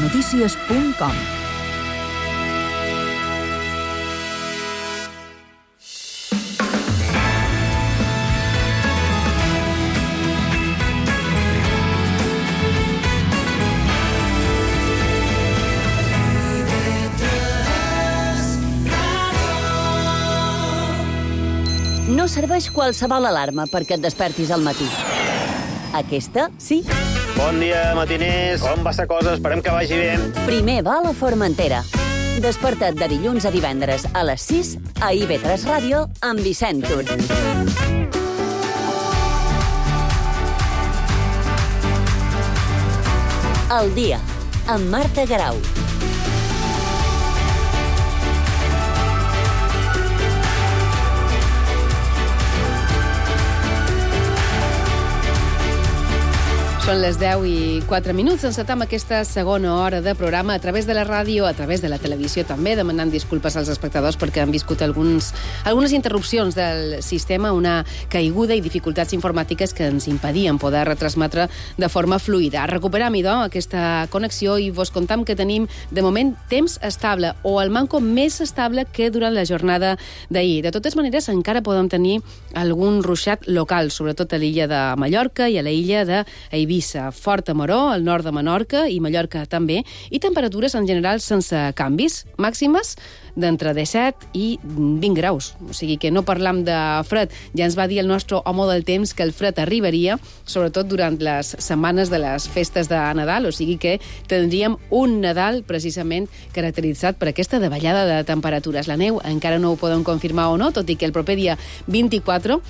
radionotícies.com. No serveix qualsevol alarma perquè et despertis al matí. Aquesta, sí. Bon dia, matiners. Com va la cosa? Esperem que vagi bé. Primer va a la Formentera. Desperta't de dilluns a divendres a les 6 a IB3 Ràdio amb Vicent Tur. El dia, amb Marta Garau. Són les 10 i 4 minuts. Encetam aquesta segona hora de programa a través de la ràdio, a través de la televisió també, demanant disculpes als espectadors perquè han viscut algunes interrupcions del sistema, una caiguda i dificultats informàtiques que ens impedien poder retransmetre de forma fluida. Recuperam, idò, aquesta connexió i vos contam que tenim, de moment, temps estable, o el manco més estable que durant la jornada d'ahir. De totes maneres, encara podem tenir algun ruixat local, sobretot a l'illa de Mallorca i a la illa d'Eivissa. Fort a Moró, al nord de Menorca i Mallorca també, i temperatures en general sense canvis, màximes d'entre 17 i 20 graus. O sigui que no parlam de fred. Ja ens va dir el nostre home del temps que el fred arribaria, sobretot durant les setmanes de les festes de Nadal, o sigui que tindríem un Nadal precisament caracteritzat per aquesta davallada de temperatures. La neu encara no ho podem confirmar o no, tot i que el proper dia 24,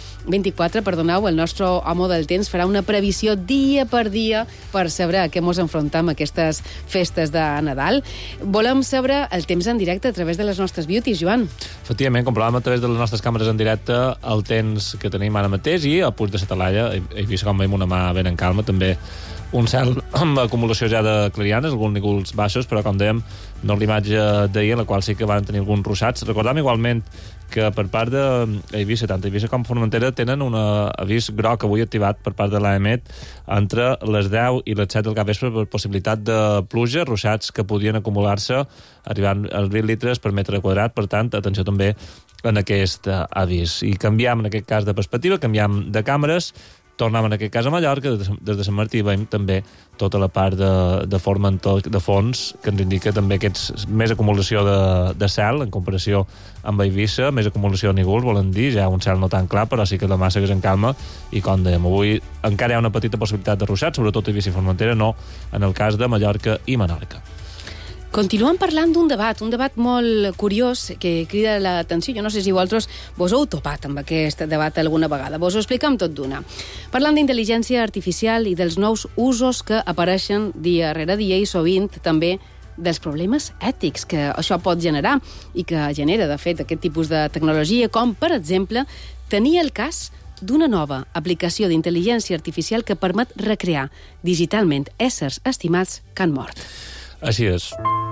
el nostre home del temps farà una previsió dia per dia per saber a què ens enfrontam aquestes festes de Nadal. Volem saber el temps en directe a través de les nostres beauties, Joan. Efectivament, comprovàvem a través de les nostres càmeres en directe el temps que tenim ara mateix i a Puig de la Talaia, he vist com veiem una mà ben en calma, també un cel amb acumulació ja de clarianes, alguns núvols baixos, però com dèiem, no és l'imatge d'ahir, en la qual sí que van tenir alguns ruixats. Recordam igualment que per part d'Eivissa, tant Eivissa com Formentera, tenen un avís groc avui activat per part de l'AEMET entre les 10 i les 7 del capvespre per possibilitat de pluja, ruixats que podien acumular-se arribant als 20 litres per metre quadrat. Per tant, atenció també en aquest avís. I canviam, en aquest cas, de perspectiva, canviam de càmeres, tornem en aquest cas a Mallorca, des de Sant Martí veiem també tota la part de Formentor de fons, que ens indica també més acumulació de cel en comparació amb Eivissa, més acumulació de núvols, volen dir, ja un cel no tan clar, però sí que la massa que en calma, i com dèiem, avui encara hi ha una petita possibilitat de ruixats, sobretot a Eivissa i Formentera, no en el cas de Mallorca i Menorca. Continuem parlant d'un debat molt curiós que crida l'atenció. Jo no sé si vosaltres vos heu topat amb aquest debat alguna vegada. Vos ho expliquem tot d'una. Parlant d'intel·ligència artificial i dels nous usos que apareixen dia rere dia i sovint també dels problemes ètics que això pot generar i que genera, de fet, aquest tipus de tecnologia, com, per exemple, tenir el cas d'una nova aplicació d'intel·ligència artificial que permet recrear digitalment éssers estimats que han mort. Així és.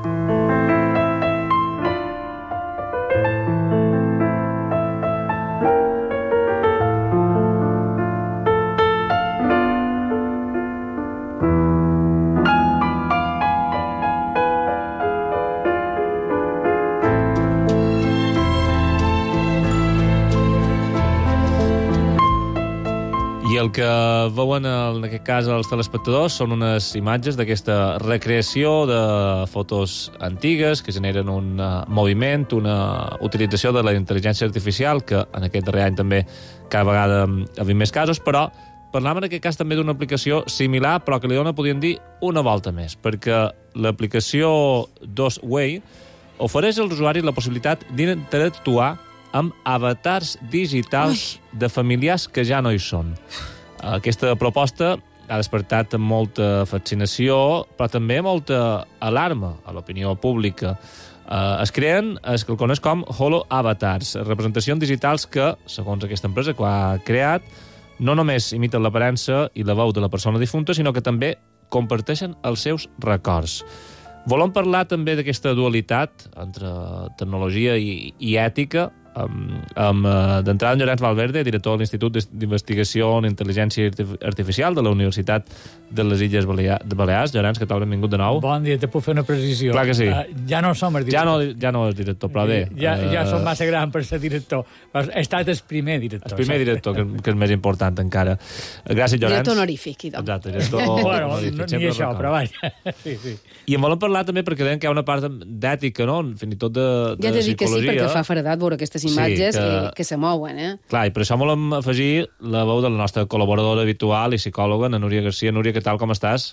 I el que veuen en aquest cas els telespectadors són unes imatges d'aquesta recreació de fotos antigues que generen un moviment, una utilització de la intel·ligència artificial, que en aquest darrer any també cada vegada havia més casos, però parlàvem en aquest cas també d'una aplicació similar, però que li dona, podríem dir, una volta més, perquè l'aplicació DOSWay ofereix als usuaris la possibilitat d'interactuar amb avatars digitals de familiars que ja no hi són. Aquesta proposta ha despertat molta fascinació, però també molta alarma a l'opinió pública. Es creen el que el coneix com holo-avatars, representacions digitals que, segons aquesta empresa que ho ha creat, no només imiten l'aparença i la veu de la persona difunta, sinó que també comparteixen els seus records. Volem parlar també d'aquesta dualitat entre tecnologia i ètica D'entrada, en Llorenç Valverde, director de l'Institut d'Investigació en Intel·ligència Artificial de la Universitat de les Illes Balears. Llorenç, que tal, benvingut de nou. Bon dia, te puc fer una precisió. Clar que sí. Ja no som el director. Ja no és director, però bé. Ja som massa gran per ser director. He estat el primer director. El primer director, que és més important encara. Gràcies, Llorenç. Director honorífic, idò. Exacte, director Bueno, honorífic. ni això, però vaja. Sí. I en volem parlar també perquè deien que hi ha una part d'ètica, no? Fins i tot de Ja t'he dit que sí, psicologia. perquè fa faradat veure aquestes imatges que se mouen, Clar, i per això volem afegir la veu de la nostra col·laboradora habitual i psicòloga, la Núria Garcia. Núria, què tal, com estàs?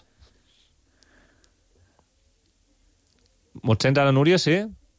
Mo't sents ara, Núria, sí?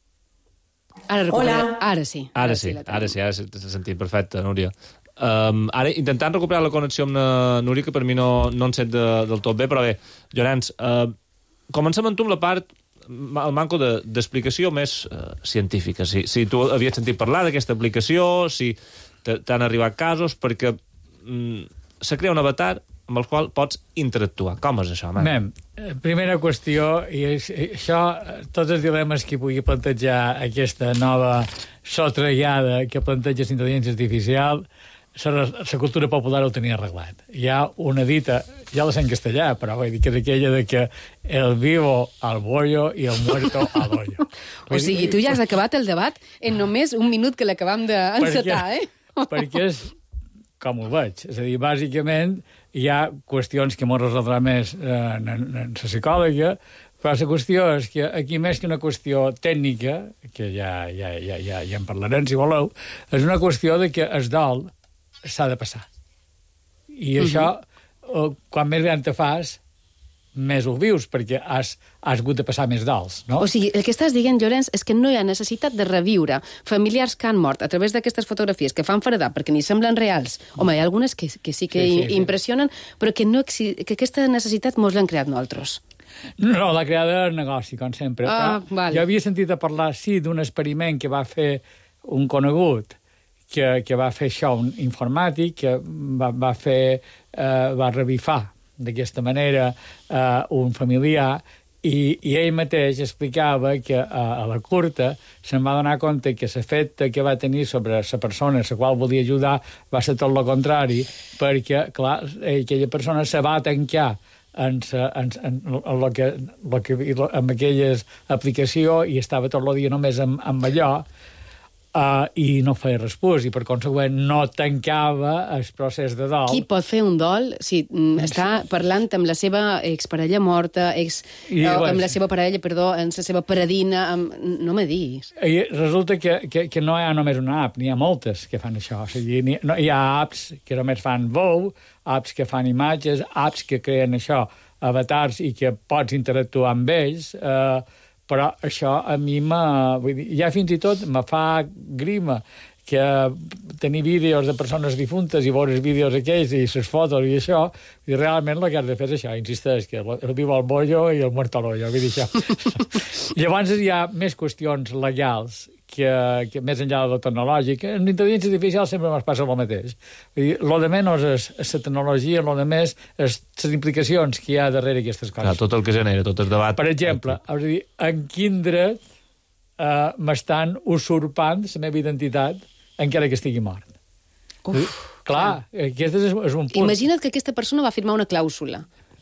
Ara sí. Ara sí, t'he sentit, perfecte, Núria. Ara, intentant recuperar la connexió amb la Núria, que per mi no en sent del tot bé, però bé, Llorenç, comencem amb tu amb la part, el manco d'explicació més científica. Si tu havies sentit parlar d'aquesta aplicació, si t'han arribat casos, perquè se crea un avatar amb el qual pots interactuar. Com és això, man? Primera qüestió, i això, tots els dilemes que pugui plantejar aquesta nova sotraiada que planteja l'intel·ligència artificial, la cultura popular ho tenia arreglat. Hi ha una dita, ja la sé en castellà, però vull dir que és aquella de que el vivo al bollo i el muerto al hoyo. O sigui, tu ja has acabat el debat en només un minut que l'acabam d'encetar, Perquè és com ho veig. És a dir, bàsicament hi ha qüestions que m'ho resoldrà més en la psicòloga, però la qüestió és que aquí, més que una qüestió tècnica, que ja en parlarem si voleu, és una qüestió de que el dol s'ha de passar. I això, quan més gran te fas, més ho vius, perquè has hagut de passar més dols, no? O sigui, el que estàs dient, Llorenç, és que no hi ha necessitat de reviure familiars que han mort a través d'aquestes fotografies que fan fredar perquè ni semblen reals. Home, hi ha algunes que sí que impressionen, però que aquesta necessitat mos l'han creat nosaltres. No, l'ha creada el negoci, com sempre. Vale. Jo havia sentit a parlar, sí, d'un experiment que va fer un conegut, que va fer això, un informàtic, que va revifar d'aquesta manera un familiar, i ell mateix explicava que a la curta se'n va donar compte que l'efecte que va tenir sobre la persona a la qual volia ajudar va ser tot el contrari, perquè, clar, aquella persona se va tancar en aquella aplicació i estava tot el dia només amb allò, i no feia respòs, i per conseqüent no tancava el procés de dol. Qui pot fer un dol si està parlant amb la seva exparella morta, amb la seva parella, amb la seva paradina, no me diguis. I resulta que no hi ha només una app, n'hi ha moltes que fan això. O sigui, hi ha apps que només fan veu, apps que fan imatges, apps que creen això, avatars, i que pots interactuar amb ells, però això a mi vull dir, ja fins i tot me fa grima que tenir vídeos de persones difuntes i veure els vídeos aquells i les fotos i això, i realment el que has de fer és això, insisteix, que el vivo al bollo i el muerto al hoyo, vull dir això. Llavors hi ha més qüestions legals que més enllà de lo tecnològic. En l'intel·ligència artificial sempre ens passa el mateix. Lo de menys és la tecnologia, lo de més és les implicacions que hi ha darrere aquestes coses. Clar, tot el que genera, tot el debat. Per exemple, en quin dret m'estan usurpant la meva identitat encara que estigui mort? Clar, aquest és un punt. Imagina't que aquesta persona va firmar una clàusula.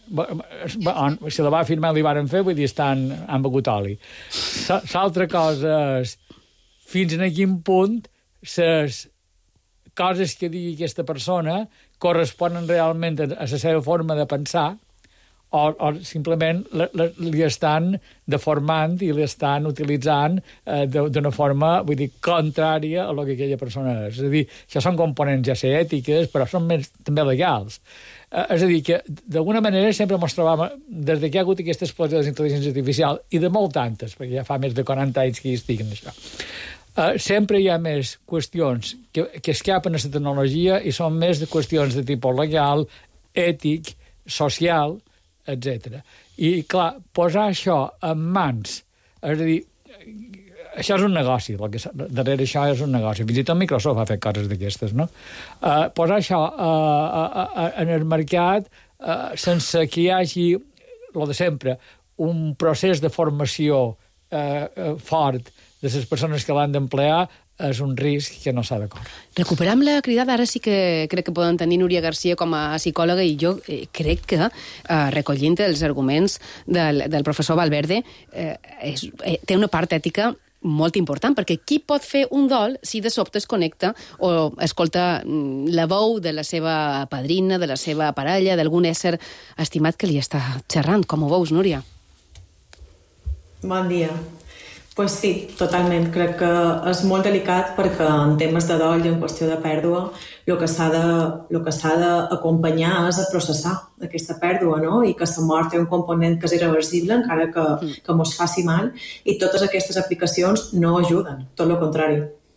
Si la va firmar li varen fer, vull dir, han begut oli. L'altra cosa és fins a quin punt les coses que digui aquesta persona corresponen realment a la seva forma de pensar o simplement li estan deformant i li estan utilitzant d'una forma, vull dir, contrària a lo que aquella persona és. És a dir, això són components ja ser ètiques, però són també legals. És a dir, que d'alguna manera sempre ens trobàvem, des que hi ha hagut aquesta explosió de l'intel·ligència artificial, i de molt tantes, perquè ja fa més de 40 anys que hi estic en això, sempre hi ha més qüestions que escapen a la tecnologia i són més de qüestions de tipus legal, ètic, social, etc. I, clar, posar això en mans, és a dir, això és un negoci, darrere això és un negoci. Fins i tot Microsoft ha fet coses d'aquestes, no? Posar això en el mercat sense que hi hagi, el de sempre, un procés de formació fort de les persones que l'han d'emplear, és un risc que no s'ha de córrer. Recuperam la cridada, ara sí que crec que poden tenir Núria Garcia com a psicòloga i jo crec que, recollint els arguments del professor Valverde, té una part ètica molt important, perquè qui pot fer un dol si de sobte es connecta o escolta la veu de la seva padrina, de la seva parella, d'algun ésser estimat que li està xerrant? Com ho veus, Núria? Bon dia. Pues sí, totalment. Crec que és molt delicat perquè en temes de dol i en qüestió de pèrdua el que s'ha d'acompanyar és a processar aquesta pèrdua, no? I que la mort té un component que és irreversible, encara que mos faci mal, i totes aquestes aplicacions no ajuden, tot el contrari.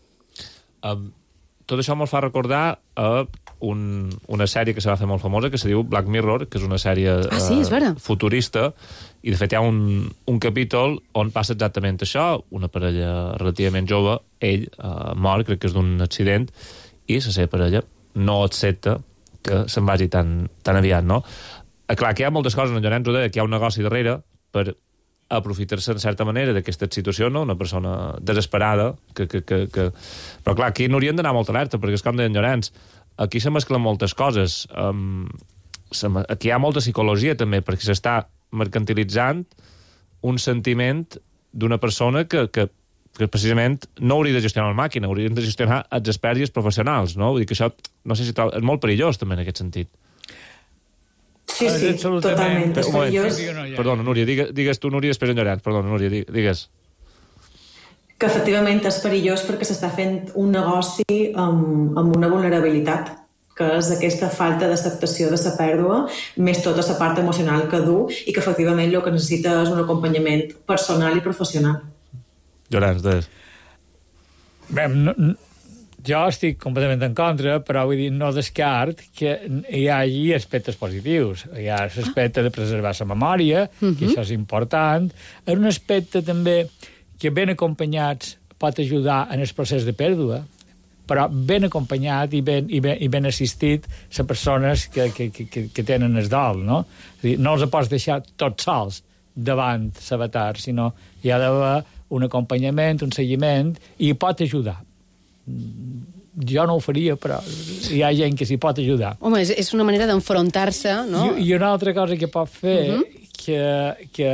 Tot això me'l fa recordar una sèrie que se va fer molt famosa, que se diu Black Mirror, que és una sèrie futurista, i de fet hi ha un capítol on passa exactament això, una parella relativament jove, ell mor, crec que és d'un accident, i la seva parella no accepta que se'n vagi tan aviat, no? Clar, que hi ha moltes coses, en Llorenç ho deia, que hi ha un negoci darrere per aprofitar-se en certa manera d'aquesta situació, no? Una persona desesperada, però clar, aquí n'hauríem d'anar molt alerta, perquè és com deia en Llorenç, aquí se mesclen moltes coses, aquí hi ha molta psicologia també, perquè s'està mercantilitzant un sentiment d'una persona que precisament no hauria de gestionar la màquina, haurien de gestionar els experts i els professionals, no? Vull dir que això, no sé si és molt perillós també en aquest sentit. Sí, totalment, és perillós. Perdona, Núria, digues tu, Núria, després en Llorenç. Perdona, Núria, digues. Que efectivament és perillós perquè s'està fent un negoci amb una vulnerabilitat, que és aquesta falta d'acceptació de la pèrdua, més tota la part emocional que du, i que efectivament el que necessita és un acompanyament personal i professional. Llorenç, deies. Bé, jo estic completament en contra, però vull dir, no descart que hi hagi aspectes positius. Hi ha l'aspecte de preservar la memòria, que això és important. És un aspecte també que ben acompanyats pot ajudar en el procés de pèrdua, però ben acompanyat i ben assistit les persones que tenen el dol, no? És dir, no els pots deixar tots sols davant l'avatar, sinó hi ha d'haver un acompanyament, un seguiment, i pot ajudar. Jo no ho faria, però hi ha gent que s'hi pot ajudar. Home, és una manera d'enfrontar-se, no? I una altra cosa que pot fer que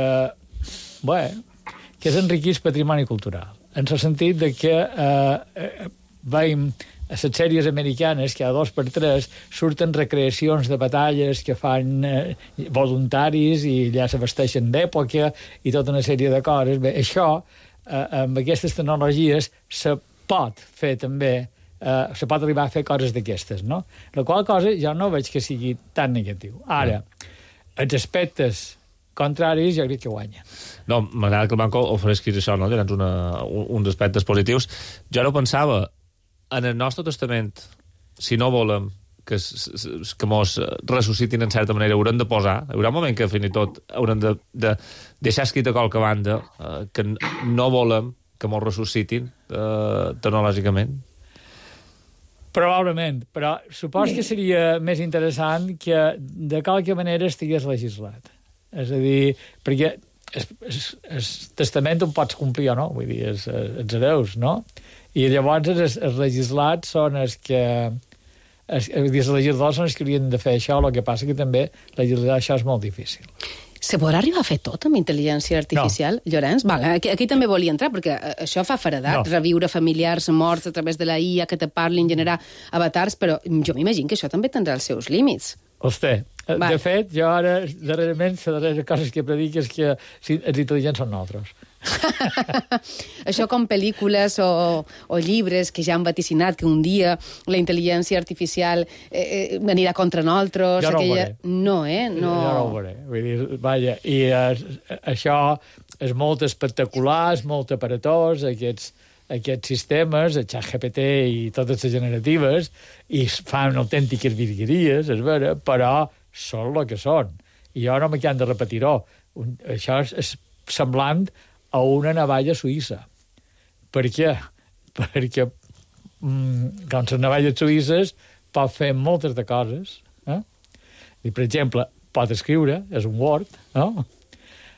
és enriquir el patrimoni cultural, en el sentit de que veiem a les sèries americanes que a 2x3 surten recreacions de batalles que fan voluntaris i ja se vesteixen d'època i tota una sèrie de coses. Bé, això, amb aquestes tecnologies, se pot fer també, se pot arribar a fer coses d'aquestes, no? La qual cosa jo no veig que sigui tan negatiu. Ara, els aspectes contraris jo crec que guanyen. No, m'agrada que el banco ofereixis això, no? Tens uns aspectes positius. Jo no pensava, en el nostre testament, si no volem que mos ressuscitin en certa manera, haurem de posar, hi haurà un moment que fins i tot haurem de deixar escrit a qualque banda que no volem que mos ressuscitin tecnològicament. Probablement, però supos que seria més interessant que de qualque manera estigués legislat. És a dir, perquè el testament ho pots complir o no, vull dir, els hereus, no? I llavors els legislats són els que... Els legisladors són els que haurien de fer això, el que passa que també legislar això és molt difícil. Se podrà arribar a fer tot amb intel·ligència artificial, no. Llorenç? Vale, aquí també volia entrar, perquè això fa feredat, reviure familiars morts a través de la IA, que te parlin, generar avatars, però jo m'imagino que això també tindrà els seus límits. Hosti, de fet, jo ara, darrerament, la darrera cosa que predic és que els intel·ligents són nosaltres. Això com pel·lícules o llibres que ja han vaticinat que un dia la intel·ligència artificial anirà contra nosaltres. Jo no ho veuré. No, Jo no ho veuré. Vull dir, vaja, i això és molt espectacular, és molt aparatós, aquests sistemes, el ChatGPT i totes les generatives, i fan autèntiques virgueries, és vera, però són el que són. I jo no me quedo de repetir-ho. Això és semblant a una navalla suïssa. Per què? Perquè com les navalles suïsses pot fer moltes de coses. I, per exemple, pot escriure, és un Word, no?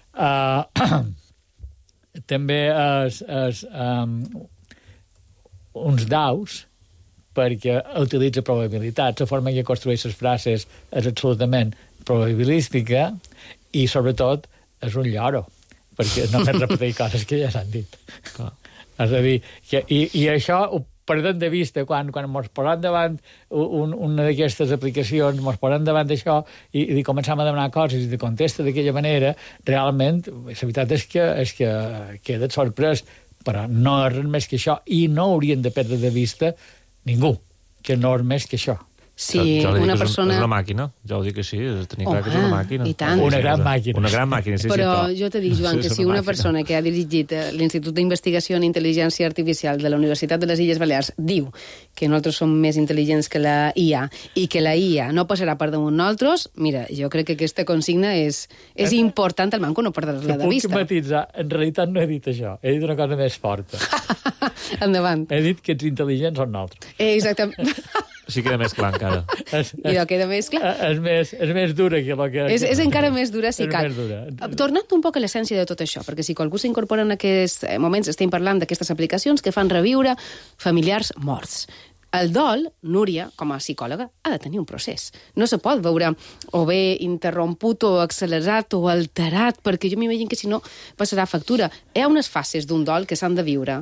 També uns daus perquè utilitza probabilitats. La forma que construeix les frases és absolutament probabilística i, sobretot, és un lloro, perquè només repeteix coses que ja s'han dit. És a dir, i això ho perdem de vista quan ens posem davant una d'aquestes aplicacions, ens posem davant d'això i començam a demanar coses i te contesta d'aquella manera, realment, la veritat és que queda't sorprès, però no és res més que això, i no haurien de perdre de vista ningú, que no és més que això. Si una persona... És una màquina, ja ho dic així, tenir clar que és una màquina. I tant. Una gran màquina. Una gran màquina, sí. Però jo te dic, Joan, que si una persona que ha dirigit l'Institut d'Investigació en Intel·ligència Artificial de la Universitat de les Illes Balears diu que nosaltres som més intel·ligents que la IA i que la IA no passarà per damunt nosaltres, mira, jo crec que aquesta consigna és important al manco no perdre-la de vista. Puc matitzar, en realitat no he dit això, he dit una cosa més forta. Endavant. He dit que els intel·ligents són nosaltres. Exactament. Així queda més clar encara. I no queda més clar. És més dura que el que... És encara més dura, si cal. Dura. Tornant un poc a l'essència de tot això, perquè si qualcú s'incorpora en aquests moments, estem parlant d'aquestes aplicacions que fan reviure familiars morts. El dol, Núria, com a psicòloga, ha de tenir un procés. No se pot veure o bé interromput o accelerat o alterat, perquè jo m'imagino que si no passarà factura. Hi ha unes fases d'un dol que s'han de viure.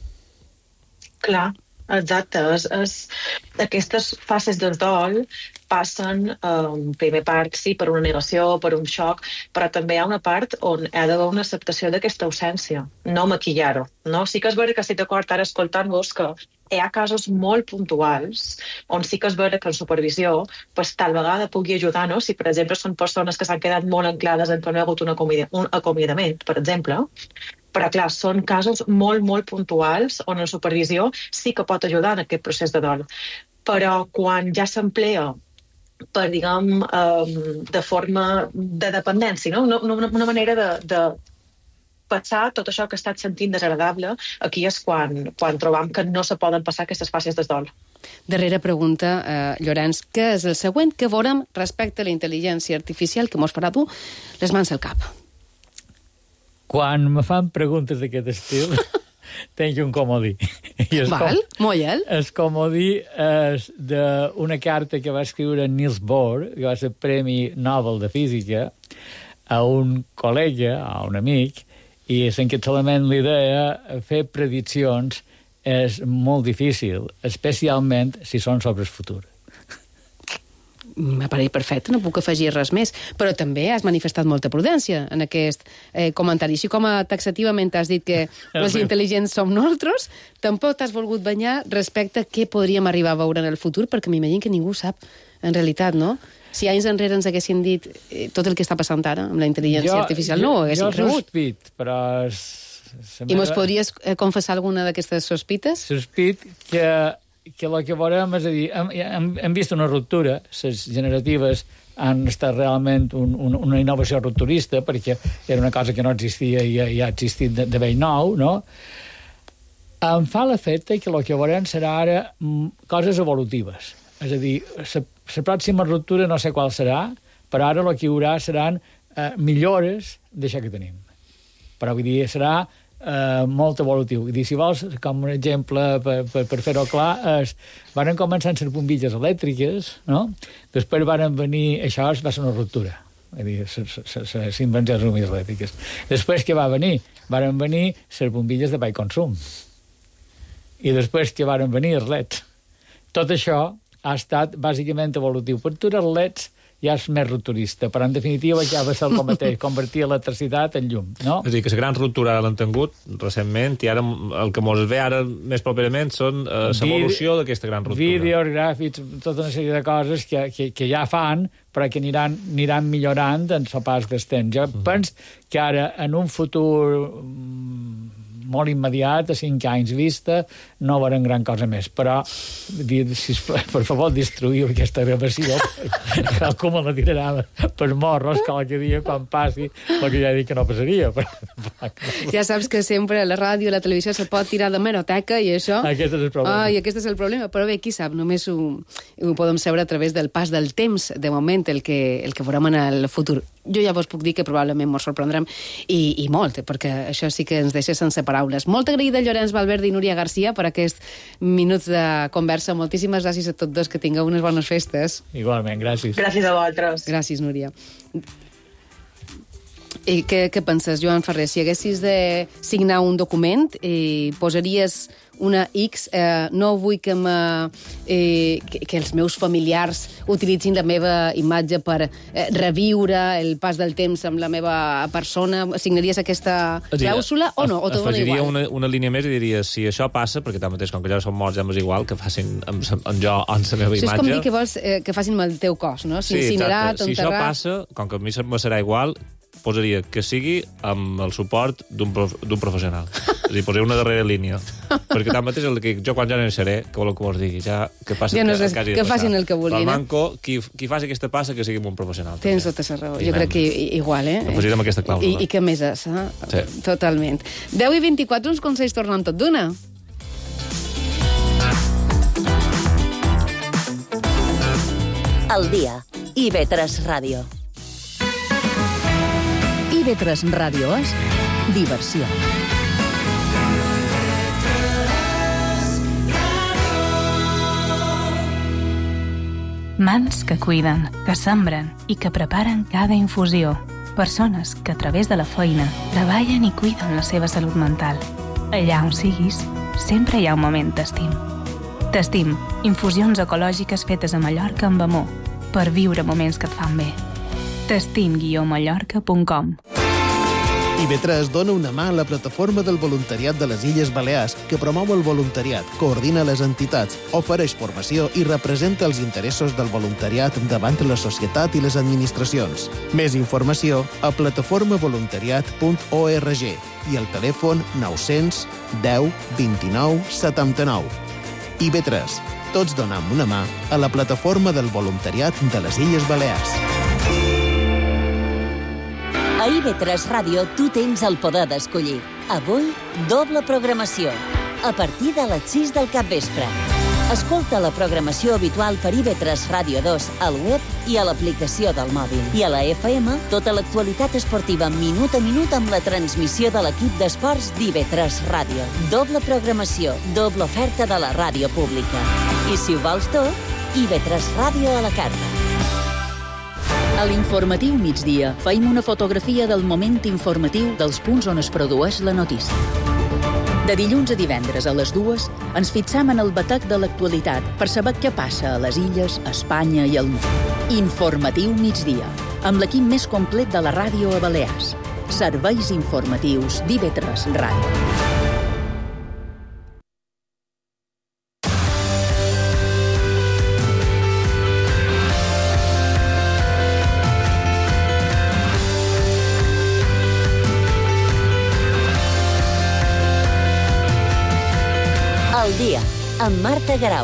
Clar, exacte. Aquestes fases del dol passen, primer part, sí, per una negació, per un xoc, però també hi ha una part on hi ha d'haver una acceptació d'aquesta ausència, no maquillar-ho. No? Sí que és vera que estic d'acord ara escoltant-vos que hi ha casos molt puntuals on sí que és vera que en supervisió pues, tal vegada pugui ajudar, no? Si, per exemple, són persones que s'han quedat molt anclades en que no hi ha hagut un acomiadament, per exemple, però, clar, són casos molt, molt puntuals on en supervisió sí que pot ajudar en aquest procés de dol. Però quan ja s'emplea per, diguem, de forma de dependència, no? Una manera de passar tot això que ha estat sentint desagradable, aquí és quan trobam que no se poden passar aquestes fases de dol. Darrera pregunta, Llorenç, què és el següent que veurem respecte a la intel·ligència artificial que mos farà dur les mans al cap? Quan me fan preguntes d'aquest estil, tenc un comodí. Val, molt. El comodí és d'una carta que va escriure Niels Bohr, que va ser Premi Nobel de Física, a un col·lega, a un amic, i l'encapçalament l'idea fer prediccions és molt difícil, especialment si són sobre el futur. M'apareix perfecte, no puc afegir res més. Però també has manifestat molta prudència en aquest comentari. Així com taxativament has dit que els intel·ligents som nosaltres, tampoc t'has volgut banyar respecte a què podríem arribar a veure en el futur, perquè m'imagino que ningú sap, en realitat, no? Si anys enrere ens haguessin dit tot el que està passant ara amb la intel·ligència artificial, no ho haguéssim cregut. Jo sospit, però... I mos podries confessar alguna d'aquestes sospites? Sospit que el que veurem, és a dir, hem vist una ruptura, les generatives han estat realment una innovació rupturista, perquè era una cosa que no existia i ha existit de vell nou, no? Em fa l'efecte que el que veurem serà ara coses evolutives. És a dir, la pròxima ruptura no sé qual serà, però ara el que hi haurà seran millores d'això que tenim. Però vull dir, serà molt evolutiu. I si vols, com un exemple per fer-ho clar, van començar amb les bombilles elèctriques, no? Després van venir, això va ser una ruptura, és dir, s'invenció les bombilles elèctriques. Després què va venir? Van venir les bombilles de baix consum. I després que van venir els LEDs. Tot això ha estat bàsicament evolutiu. Per tu els LEDs ja és més rupturista, però en definitiva ja va ser el mateix, convertir l'electricitat en llum, no? És a dir, que la gran ruptura l'han tingut recentment i ara el que ens ve ara més properament són l'evolució d'aquesta gran ruptura. Vídeos, gràfics, tota una sèrie de coses que ja fan, però que aniran millorant en el pas del temps. Jo penso que ara, en un futur molt immediat, a 5 anys vista, no veurem gran cosa més. Però, per favor, destruïu aquesta gravació, com la tirarà per morros qualque dia quan passi, perquè ja he dit que no passaria. Ja saps que sempre a la ràdio i a la televisió se pot tirar de meroteca i això... Aquest és el problema. I aquest és el problema. Però bé, qui sap, només ho podem saber a través del pas del temps, de moment, el que veurem en el futur. jo ja vos puc dir que probablement mos sorprendrem i molt, perquè això sí que ens deixa sense paraules. Molt agraïda Llorenç Valverde i Núria Garcia per aquests minuts de conversa. Moltíssimes gràcies a tots dos, que tingueu unes bones festes. Igualment, gràcies. Gràcies a vosaltres. Gràcies, Núria. I què penses, Joan Ferrer? Si haguessis de signar un document, posaries una X, no vull que els meus familiars utilitzin la meva imatge per reviure el pas del temps amb la meva persona. Signaries aquesta clàusula o no? O te dona igual? Afegiria una línia més i diria, si això passa, perquè tanmateix, com que ja som morts, ja m'és igual, que facin amb jo en la meva imatge. Això és com dir que vols que facin amb el teu cos, no? Sí, exacte. Si això passa, com que a mi me serà igual, posaria que sigui amb el suport d'un professional. És a dir, posaria una darrera línia. Perquè tanmateix el que jo quan ja no hi seré, que voleu que vos digui, ja que passi ja no és que facin el que vulguin. Però manco, qui faci aquesta passa, que sigui amb un professional. Tens tota la raó. Jo crec que igual, Afegirem aquesta clàusula. I què més és, Sí. Totalment. 10:24, uns consells tornant tot d'una. Al dia. IB3 Ràdio. IB3 Ràdio és diversió. Mans que cuiden, que sembren i que preparen cada infusió. Persones que a través de la feina treballen i cuiden la seva salut mental. Allà on siguis, sempre hi ha un moment t'estim. T'estim, infusions ecològiques fetes a Mallorca amb amor, per viure moments que et fan bé. T'estim-mallorca.com. IB3 dona una mà a la plataforma del voluntariat de les Illes Balears, que promou el voluntariat, coordina les entitats, ofereix formació i representa els interessos del voluntariat davant la societat i les administracions. Més informació a plataformavoluntariat.org i al telèfon 900 10 29 79. IB3. Tots donem una mà a la plataforma del voluntariat de les Illes Balears. A IB3 Ràdio tu tens el poder d'escollir. Avui, doble programació. A partir de les 6 del capvespre. Escolta la programació habitual per IB3 Ràdio 2 al web i a l'aplicació del mòbil. I a la FM, tota l'actualitat esportiva minut a minut amb la transmissió de l'equip d'esports d'IB3 Ràdio. Doble programació, doble oferta de la ràdio pública. I si ho vols tot, IB3 Ràdio a la carta. A l'informatiu migdia feim una fotografia del moment informatiu dels punts on es produeix la notícia. De dilluns a divendres a les 2 ens fixam en el batec de l'actualitat per saber què passa a les illes, a Espanya i al món. Informatiu migdia, amb l'equip més complet de la ràdio a Balears. Serveis informatius d'IB3 Ràdio. Al dia, amb Marta Garau.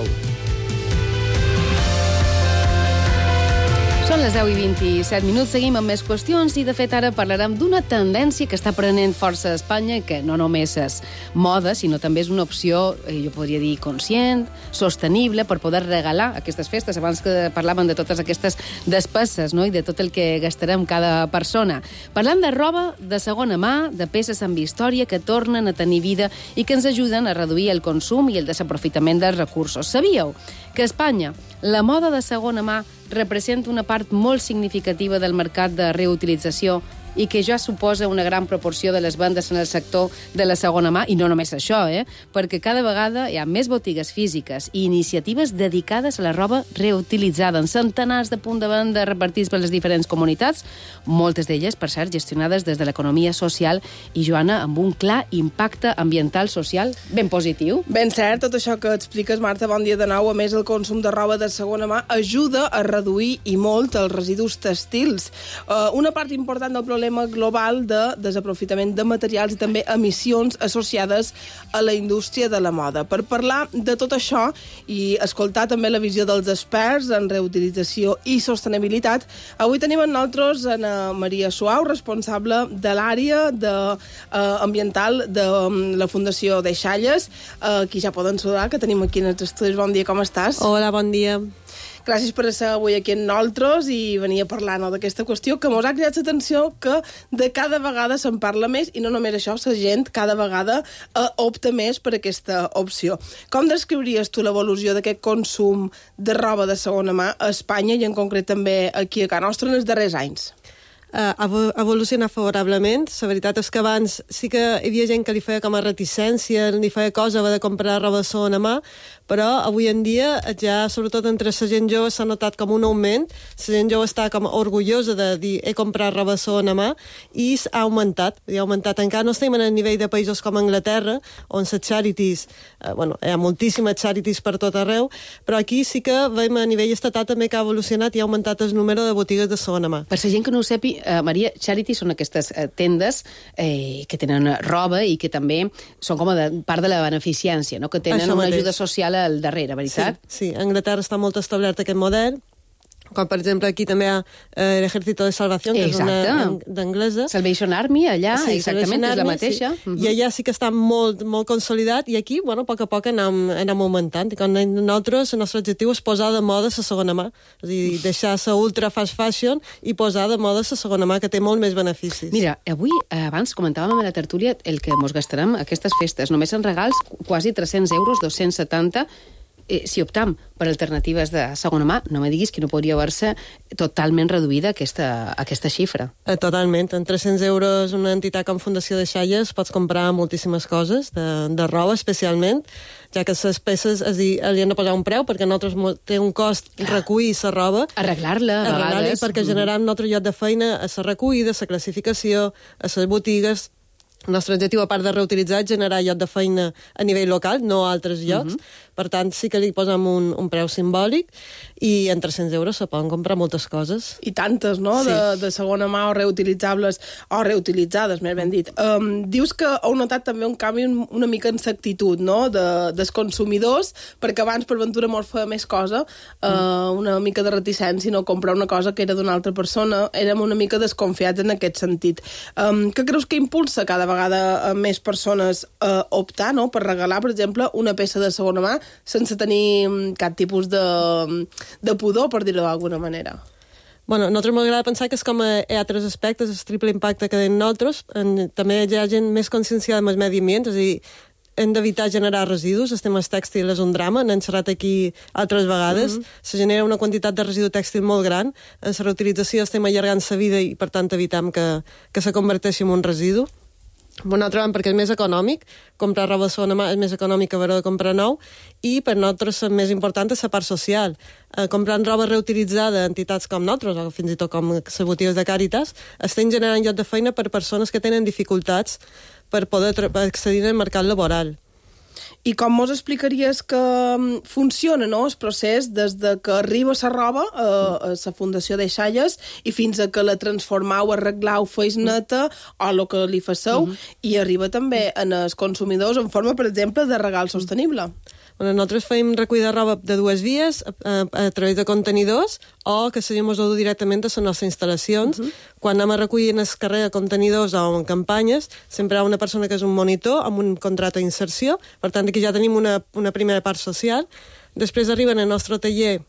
Són les 10:27. Seguim amb més qüestions i, de fet, ara parlarem d'una tendència que està prenent força a Espanya, que no només és moda, sinó també és una opció, jo podria dir, conscient, sostenible, per poder regalar aquestes festes. Abans que parlaven de totes aquestes despeses, no?, i de tot el que gastarem cada persona. Parlant de roba de segona mà, de peces amb història que tornen a tenir vida i que ens ajuden a reduir el consum i el desaprofitament dels recursos. Sabíeu que a Espanya la moda de segona mà representa una part molt significativa del mercat de reutilització i que ja suposa una gran proporció de les vendes en el sector de la segona mà, i no només això, perquè cada vegada hi ha més botigues físiques i iniciatives dedicades a la roba reutilitzada, en centenars de punts de venda repartits per les diferents comunitats, moltes d'elles, per cert, gestionades des de l'economia social i, Joana, amb un clar impacte ambiental social ben positiu. Ben cert, tot això que expliques, Marta, bon dia de nou. A més, el consum de roba de segona mà ajuda a reduir i molt els residus tèxtils. Una part important del problema global de desaprofitament de materials i també emissions associades a la indústria de la moda. Per parlar de tot això i escoltar també la visió dels experts en reutilització i sostenibilitat, avui tenim amb nosaltres Ana Maria Suau, responsable de l'àrea ambiental de la Fundació Deixalles, qui ja poden saludar, que tenim aquí en els estudis. Bon dia, com estàs? Hola, bon dia. gràcies per ser avui aquí amb nosaltres i venir a parlar d'aquesta qüestió que mos ha cridat l'atenció que de cada vegada se'n parla més i no només això, la gent cada vegada opta més per aquesta opció. Com descriuries tu l'evolució d'aquest consum de roba de segona mà a Espanya i en concret també aquí a casa nostra en els darrers anys? Evolucionar favorablement. La veritat és que abans sí que hi havia gent que li feia com a reticència, li feia cosa de comprar roba de segona mà, però avui en dia ja, sobretot entre la gent jove, s'ha notat com un augment. La gent jove està com orgullosa de dir he comprat roba de segona mà i ha augmentat. Encara no estem en el nivell de països com Anglaterra, on les charities, hi ha moltíssimes charities per tot arreu, però aquí sí que veiem a nivell estatal també que ha evolucionat i ha augmentat el número de botigues de segona mà. Per la gent que no ho sepi, Maria, charity són aquestes tendes que tenen roba i que també són com a part de la beneficència, no? Que tenen una ajuda social al darrere, veritat? Sí, a Anglaterra està molt establert aquest model, com per exemple aquí també hi ha l'Ejército de Salvación, que és una d'anglesa. Salvation Army, allà, sí, exactament, és la mateixa. Sí. I allà sí que està molt, molt consolidat, i aquí, a poc a poc anem augmentant. I quan nosaltres, el nostre objectiu és posar de moda la segona mà, és a dir, deixar la ultra fast fashion i posar de moda la segona mà, que té molt més beneficis. Mira, avui, abans comentàvem a la tertúlia el que mos gastarem aquestes festes, només en regals quasi 300 euros, 270. Si optam per alternatives de segona mà, no me diguis que no podria haver-se totalment reduïda aquesta xifra. Totalment. En 300 euros una entitat com Fundació de Xalles pots comprar moltíssimes coses, de roba especialment, ja que les peces, és a dir, li han de posar un preu perquè nosaltres té un cost recollir la roba. Arreglar-la, a vegades. Perquè generam nostre lloc de feina a la recollida, a la classificació, a les botigues. El nostre objectiu, a part de reutilitzar, és generar lloc de feina a nivell local, no a altres llocs. Per tant, sí que li posem un preu simbòlic i en 300 euros se poden comprar moltes coses. I tantes, no?, sí. de segona mà o reutilitzables, o reutilitzades, més ben dit. Dius que heu notat també un canvi una mica en l'actitud, no?, dels consumidors, perquè abans per ventura mos feia més cosa, una mica de reticència, no comprar una cosa que era d'una altra persona, érem una mica desconfiats en aquest sentit. Què creus que impulsa cada vegada més persones a optar, no?, per regalar, per exemple, una peça de segona mà sense tenir cap tipus de pudor, per dir-ho d'alguna manera? Bueno, a nosaltres m'agrada pensar que és com hi ha altres aspectes, el triple impacte que tenim nosaltres, també hi ha gent més conscienciada amb el medi ambient, és a dir, hem d'evitar generar residus, el tema tèxtil és un drama, n'hem xerrat aquí altres vegades, se genera una quantitat de residu tèxtil molt gran, en la reutilització estem allargant la vida i per tant evitam que se converteixi en un residu. Per una altra banda, perquè és més econòmic, comprar roba de segona mà és més econòmic que haver de comprar nou, i per nosaltres el més important és la part social. Comprant roba reutilitzada a entitats com nosaltres, o fins i tot com les botigues de Càritas, estem generant lloc de feina per persones que tenen dificultats per poder accedir al mercat laboral. I com mos explicaries que funciona, no?, el procés des de que arriba la roba a la Fundació de Xalles i fins a que la transformau, arreglau, feis neta o el que li faceu i arriba també en els consumidors en forma, per exemple, de regal sostenible. Bueno, nosaltres fem recull de roba de dues vies, a través de contenidors, o que se mos ho du directament a les nostres instal·lacions. Quan anem a recollir en el carrer a contenidors o en campanyes, sempre hi ha una persona que és un monitor amb un contracte d'inserció, per tant aquí ja tenim una primera part social. Després arriben al nostre taller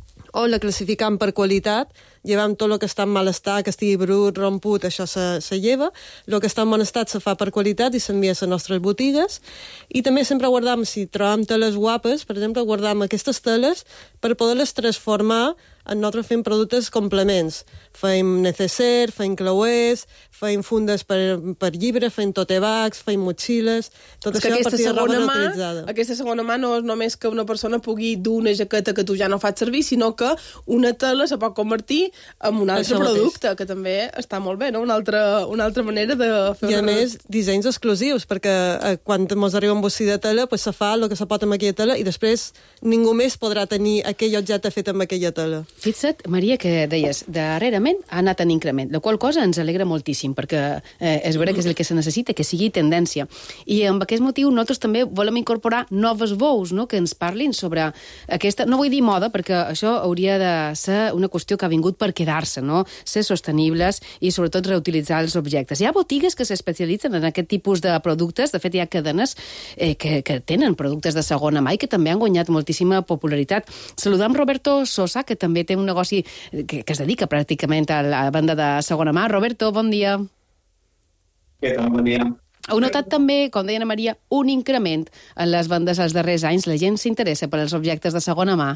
on la classificam per qualitat, llevam tot el que està en mal estat, que estigui brut, romput, això se lleva, el que està en bon estat se fa per qualitat i s'envia a les nostres botigues, i també sempre guardam, si trobam teles guapes, per exemple, guardam aquestes teles per poder-les transformar en nosaltres fem productes complements. Fem neceser, fem clauers, fem fundes per llibre, fem tote bags, fem motxilles, tot això a partir de roba reutilitzada. Aquesta segona mà no és només que una persona pugui dur una jaqueta que tu ja no fas servir, sinó que una tela se pot convertir en un altre producte, que també està molt bé, no? Una altra manera de fer... I a més, dissenys exclusius, perquè quan ens arriba un bocí de tela, se fa el que se pot amb aquella tela i després ningú més podrà tenir aquell objecte fet amb aquella tela. Fixa't, Maria, que deies, darrerament ha anat en increment, la qual cosa ens alegra moltíssim, perquè és vera que és el que se necessita, que sigui tendència. I amb aquest motiu nosaltres també volem incorporar noves veus, no?, que ens parlin sobre aquesta... No vull dir moda, perquè això hauria de ser una qüestió que ha vingut per quedar-se, no? Ser sostenibles i, sobretot, reutilitzar els objectes. Hi ha botigues que s'especialitzen en aquest tipus de productes. De fet, hi ha cadenes que tenen productes de segona mà i que també han guanyat moltíssima popularitat. Saludam Roberto Sosa, que també té un negoci que es dedica pràcticament a la venda de segona mà. Roberto, bon dia. Què tal? Bon dia. Heu notat també, com deia Ana Maria, un increment en les vendes als darrers anys? La gent s'interessa per els objectes de segona mà?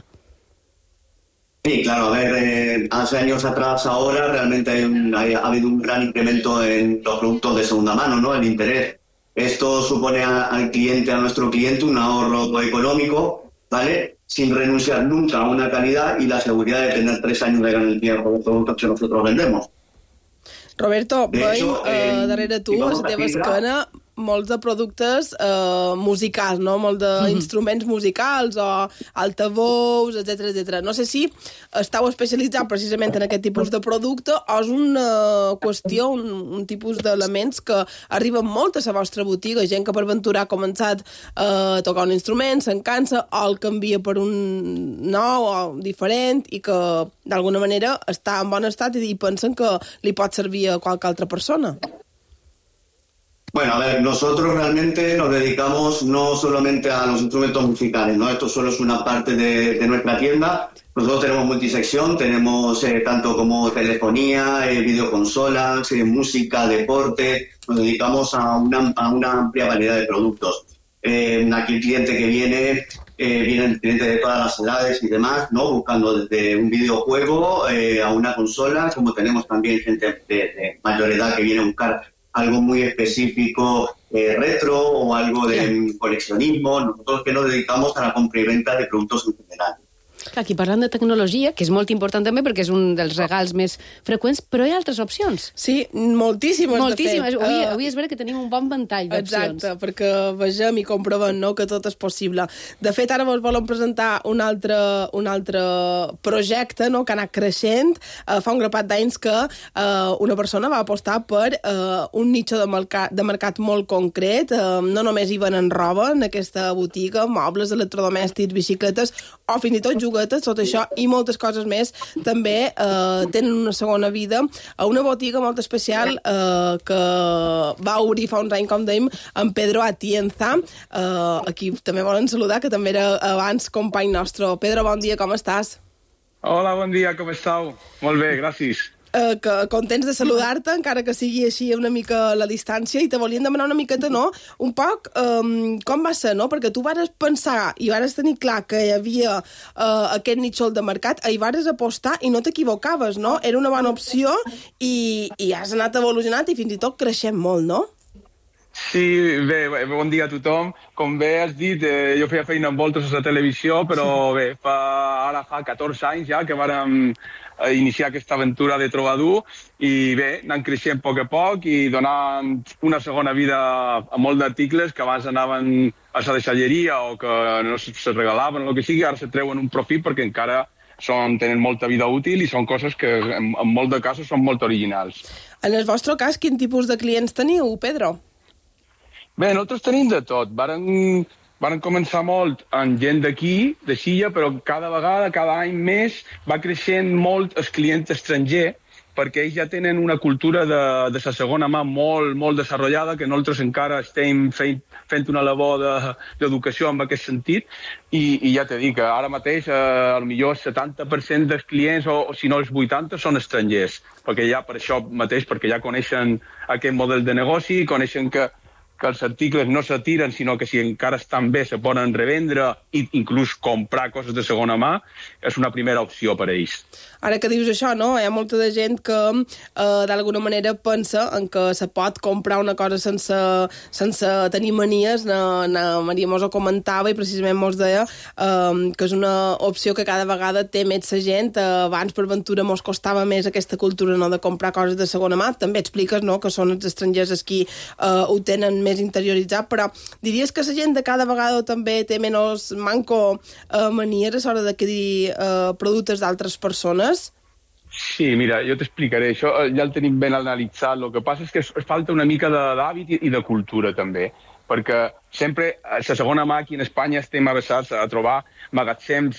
Sí, claro, a ver, hace años atrás, ahora realmente ha habido un gran incremento en los productos de segunda mano, ¿no? El interés. Esto supone al cliente, a nuestro cliente, un ahorro económico, ¿vale? Sin renunciar nunca a una calidad y la seguridad de tener 3 años de garantía por los productos que nosotros vendemos. Roberto, veiem darrere tu, a la teva esquena, molts de productes musicals, no? Molts d'instruments musicals o altavous, etc. No sé si estàu especialitzats precisament en aquest tipus de producte o és una qüestió, un tipus d'elements que arriben molt a la vostra botiga, gent que per aventurar ha començat a tocar un instrument, se'n cansa o el canvia per un nou o diferent i que d'alguna manera està en bon estat i pensen que li pot servir a qualque altra persona. Bueno, a ver, nosotros realmente nos dedicamos no solamente a los instrumentos musicales, ¿no? Esto solo es una parte de nuestra tienda. Nosotros tenemos multisección, tenemos tanto como telefonía, videoconsolas, música, deporte. Nos dedicamos a una amplia variedad de productos. Aquí el cliente que viene el cliente de todas las edades y demás, ¿no? Buscando desde un videojuego a una consola, como tenemos también gente de mayor edad que viene a buscar algo muy específico, retro o algo de coleccionismo. Nosotros que nos dedicamos a la compra y venta de productos en general. Aquí parlant de tecnologia, que és molt important també perquè és un dels regals més freqüents, però hi ha altres opcions. Sí, moltíssimes, de fet. Avui és vera que tenim un bon ventall d'opcions. Exacte, perquè vegem i comprovem, no?, que tot és possible. De fet, ara vos volem presentar un altre projecte, no?, que ha anat creixent. Fa un grapat d'anys que una persona va apostar per un nicho de mercat molt concret. No només hi venen roba en aquesta botiga, mobles, electrodomèstics, bicicletes o fins i tot juguetes, tot això i moltes coses més també tenen una segona vida a una botiga molt especial que va obrir fa uns anys, com dèiem, en Pedro Atienza. Aquí també volen saludar, que també era abans company nostre. Pedro, bon dia, com estàs? Hola, bon dia, com estàu? Molt bé, gràcies. Contents de saludar-te, encara que sigui així una mica a la distància, i te volíem demanar una miqueta, no?, un poc com va ser, no?, perquè tu vares pensar i vares tenir clar que hi havia aquest nítxol de mercat, hi vares apostar i no t'equivocaves, no? Era una bona opció i has anat evolucionant i fins i tot creixent molt, no? Sí, bé, bon dia a tothom. Com bé has dit, jo feia feina amb voltes a la televisió, però bé, ara fa 14 anys ja que vàrem iniciar aquesta aventura de trobador i bé, anant creixent a poc i donant una segona vida a molts d'articles que abans anaven a la deixalleria o que no se regalaven o el que sigui, ara se treuen un profit perquè encara tenen molta vida útil i són coses que en molts de casos són molt originals. En el vostre cas, quin tipus de clients teniu, Pedro? Bé, nosaltres tenim de tot. Varen començar molt amb gent d'aquí, de Xilla, però cada vegada, cada any més, va creixent molt el client estranger, perquè ells ja tenen una cultura de la segona mà molt desenvolupada, que nosaltres encara estem fent una labor d'educació en aquest sentit, i ja t'he dit que ara mateix potser el 70% dels clients, o si no els 80%, són estrangers, perquè ja per això mateix, perquè ja coneixen aquest model de negoci, coneixen que els articles no se tiren, sinó que si encara estan bé se poden revendre i inclús comprar coses de segona mà, és una primera opció per a ells. Ara que dius això, no? Hi ha molta de gent que d'alguna manera pensa en que se pot comprar una cosa sense tenir manies. Na Maria mos ho comentava i precisament mos deia que és una opció que cada vegada té més la gent. Abans per ventura mos costava més aquesta cultura, no?, de comprar coses de segona mà. També expliques, no?, que són els estrangers els qui ho tenen més interioritzat, però diries que la gent de cada vegada també té menys manco manies a l'hora d'adquirir productes d'altres persones? Sí, mira, jo t'explicaré. Això ja el tenim ben analitzat. El que passa és que falta una mica d'hàbit i de cultura, també, perquè sempre a la segona mà aquí en Espanya estem avesats a trobar magatzems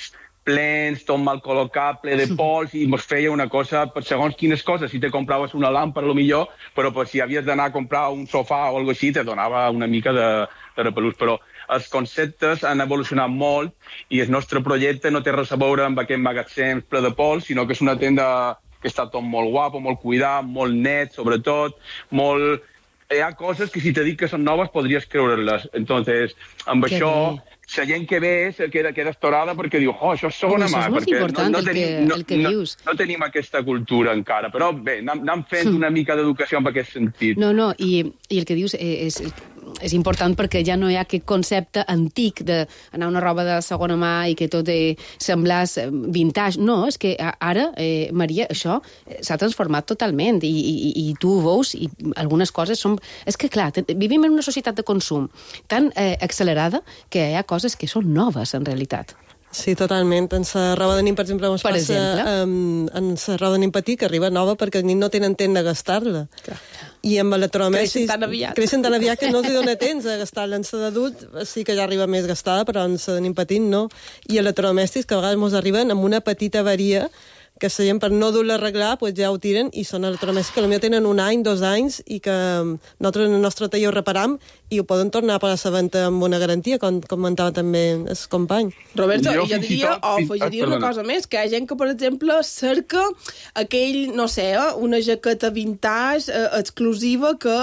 plens, tot mal col·locat, ple de pols, i mos feia una cosa per segons quines coses. Si te compraves una làmpara, millor, però si havies d'anar a comprar un sofà o alguna cosa així, te donava una mica de repelús. Però els conceptes han evolucionat molt i el nostre projecte no té res a veure amb aquest magatzem ple de pols, sinó que és una tenda que està tot molt guapo, molt cuidat, molt net, sobretot, molt... Hi ha coses que si te dic que són noves podries creure-les. Entonces, amb això, la gent que ve queda estorada perquè diu, això és segona mà. Això és molt important, el que dius. No tenim aquesta cultura encara, però bé, anem fent una mica d'educació en aquest sentit. No, i el que dius és important perquè ja no hi ha aquest concepte antic d'anar a una roba de segona mà i que tot semblàs vintage. No, és que ara, Maria, això s'ha transformat totalment i tu ho veus i algunes coses són... És que, clar, vivim en una societat de consum tan accelerada que hi ha coses que són noves, en realitat. Sí, totalment. En la roba de nin, per exemple, ens passa en la roba de nin petit, que arriba nova perquè els nins no tenen temps de gastar-la. I amb electrodomèstics... Creixen tan aviat que no els dona temps de gastar-la. En la d'adult sí que ja arriba més gastada, però en la de nin petit no. I electrodomèstics que a vegades ens arriben amb una petita avaria que la gent per no dur-la a arreglar pues ja ho tiren i són electrodomèstics que potser tenen 1 any, 2 anys i que nosaltres en el nostre taller ho reparam i ho poden tornar a pagar la venda amb una garantia, com comentava també el company. Roberto, jo diria, o afegiria una cosa més, que hi ha gent que, per exemple, cerca aquell, no sé, una jaqueta vintage exclusiva que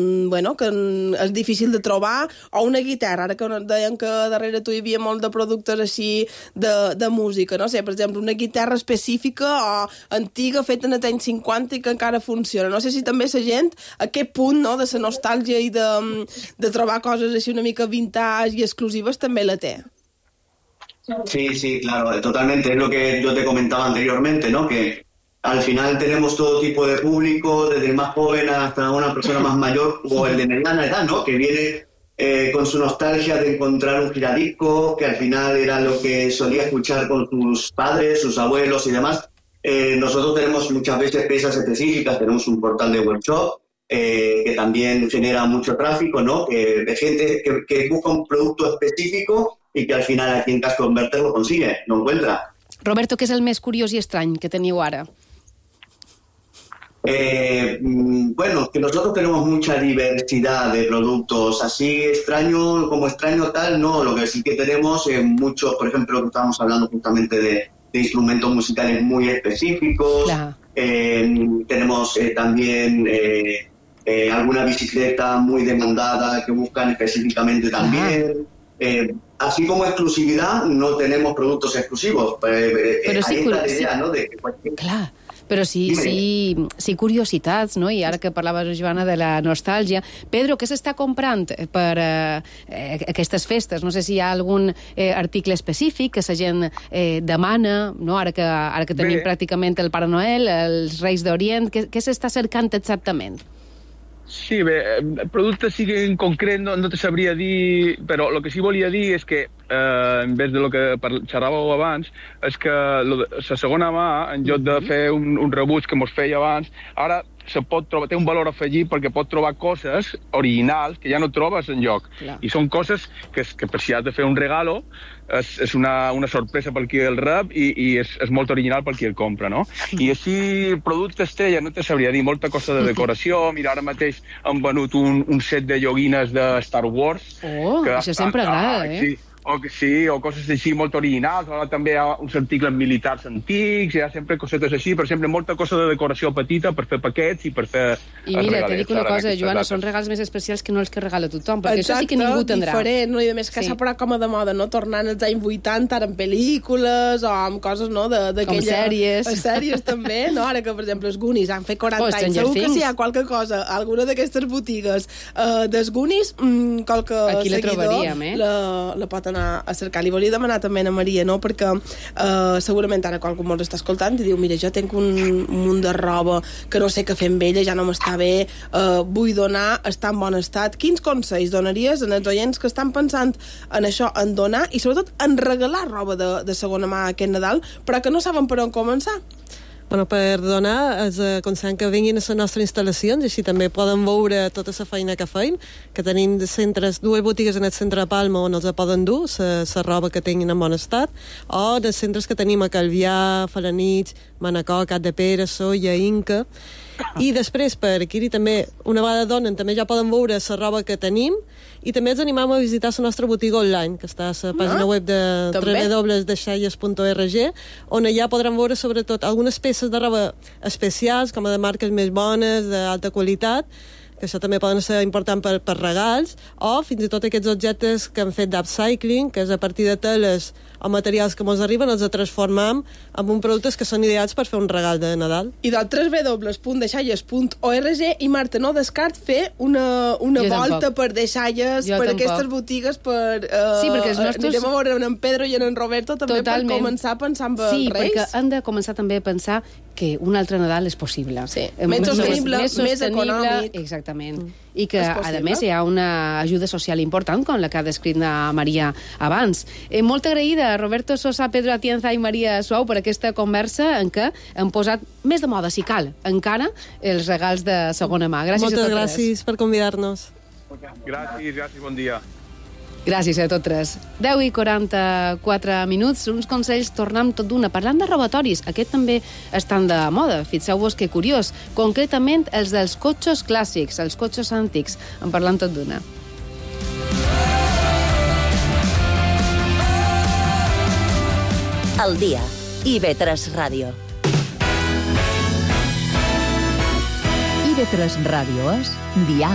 és difícil de trobar, o una guitarra, ara que deien que darrere tu hi havia molt de productes així de música, no sé, per exemple, una guitarra específica o antiga, feta en els anys 50 i que encara funciona. No sé si també la gent, aquest punt de la nostàlgia i de trobar coses així una mica vintage y exclusivas también la té. Sí, claro, totalmente. Es lo que yo te comentaba anteriormente, ¿no? Que al final tenemos todo tipo de público, desde el más joven hasta una persona más mayor o el de mediana edad, ¿no? Que viene con su nostalgia de encontrar un giradisco, que al final era lo que solía escuchar con sus padres, sus abuelos y demás. Nosotros tenemos muchas veces piezas específicas, tenemos un portal de workshop, que también genera mucho tráfico, ¿no? De gente que busca un producto específico y que al final aquí en Cash Converter lo consigue, lo encuentra. Roberto, què és el més curiós i estrany que teniu ara? Bueno, que nosotros tenemos mucha diversidad de productos, así extraño como extraño tal, no, lo que sí que tenemos muchos, por ejemplo, estábamos hablando justamente de instrumentos musicales muy específicos, claro. Tenemos también alguna bicicleta muy demandada que buscan específicamente también. Así como exclusividad, no tenemos productos exclusivos. Pero sí, ahí está la idea, ¿no? De que cualquier... Clar. Però sí curiositats, no? I ara que parlava Joana de la nostàlgia. Pedro, què s'està comprant per aquestes festes? No sé si hi ha algun article específic que la gent demana, no? Ara que tenim pràcticament el Pare Noel, els Reis d'Orient, què s'està cercant exactament? Sí, bé, productes sí que en concret no te sabria dir, però el que sí volia dir és que, en vez de lo que xerràveu abans, és que la segona mà, en lloc de fer un rebuig que mos feia abans, ara se pot trobar, té un valor afegit perquè pot trobar coses originals que ja no trobes enlloc. I són coses que per si has de fer un regalo és una sorpresa pel qui el rep i és molt original pel qui el compra, no? I així, productes estrella, no te sabria dir, molta cosa de decoració. Mira, ara mateix han venut un set de joguines de Star Wars. Oh, això sempre agrada, eh? Sí, o coses així molt originals. Ara també hi ha uns articles militars antics, hi ha sempre cosetes així, però sempre molta cosa de decoració petita per fer paquets i per fer... I mira, te dic una cosa, Joana, són regals més especials que no els que regala tothom, perquè això sí que ningú tindrà. Diferent, no? I a més que s'ha posat com a de moda, no? Tornant als anys 80, ara en pel·lícules o amb coses, no? Com sèries. Sèries també, no? Ara que, per exemple, els Goonies han fet 40 anys. Segur que si hi ha qualque cosa, alguna d'aquestes botigues dels Goonies, qualque seguidor la pot anar a cercar. Li volia demanar també a Maria, no? Perquè segurament ara qualcú ens està escoltant i diu, mira, jo tinc un munt de roba que no sé què fer amb ella, ja no m'està bé, vull donar, està en bon estat. Quins consells donaries als oients que estan pensant en això, en donar i sobretot en regalar roba de segona mà aquest Nadal, però que no saben per on començar? Per donar, els aconsellem que vinguin a les nostres instal·lacions, així també poden veure tota la feina que feim, que tenim centres, 2 botigues en el centre de Palma on els poden dur, la roba que tinguin en bon estat, o dels centres que tenim a Calvià, Falanits, Manacor, Capdepera, Solla, Inca. I després, per aquí també, una vegada donen, també ja poden veure la roba que tenim, i també els animem a visitar la nostra botiga online, que està a la pàgina web de www.deixalles.org, on allà podran veure sobretot algunes peces de roba especials, com a de marques més bones, d'alta qualitat, que això també poden ser important per regals, o fins i tot aquests objectes que han fet d'upcycling, que és a partir de teles o materials que ens arriben, els transformam en uns productes que són ideats per fer un regal de Nadal. I del www.deixalles.org, i Marta, no descart fer una volta per Deixalles, per aquestes botigues, sí, perquè els nostres... Anirem a veure en Pedro i en Roberto també. Totalment. Per començar a pensar en Reis. Sí, perquè han de començar també a pensar que un altre Nadal és possible. Sí. Més sostenible, més econòmic. Exactament. I que, a més, hi ha una ajuda social important, com la que ha descrit la Maria abans. Molt agraïda, Roberto Sosa, Pedro Atienza i Maria Suau, per aquesta conversa en què hem posat més de moda, si cal, encara, els regals de segona mà. Gràcies a tots. Moltes gràcies per convidar-nos. Gràcies, bon dia. Gràcies a tots tres. 10:44 minuts, uns consells, tornem tot d'una. Parlant de robatoris, aquest també estan de moda. Fixeu-vos que curiós. Concretament, els dels cotxes clàssics, els cotxes antics. En parlant tot d'una. El dia. IB3 Ràdio. IB3 Ràdio és Dial.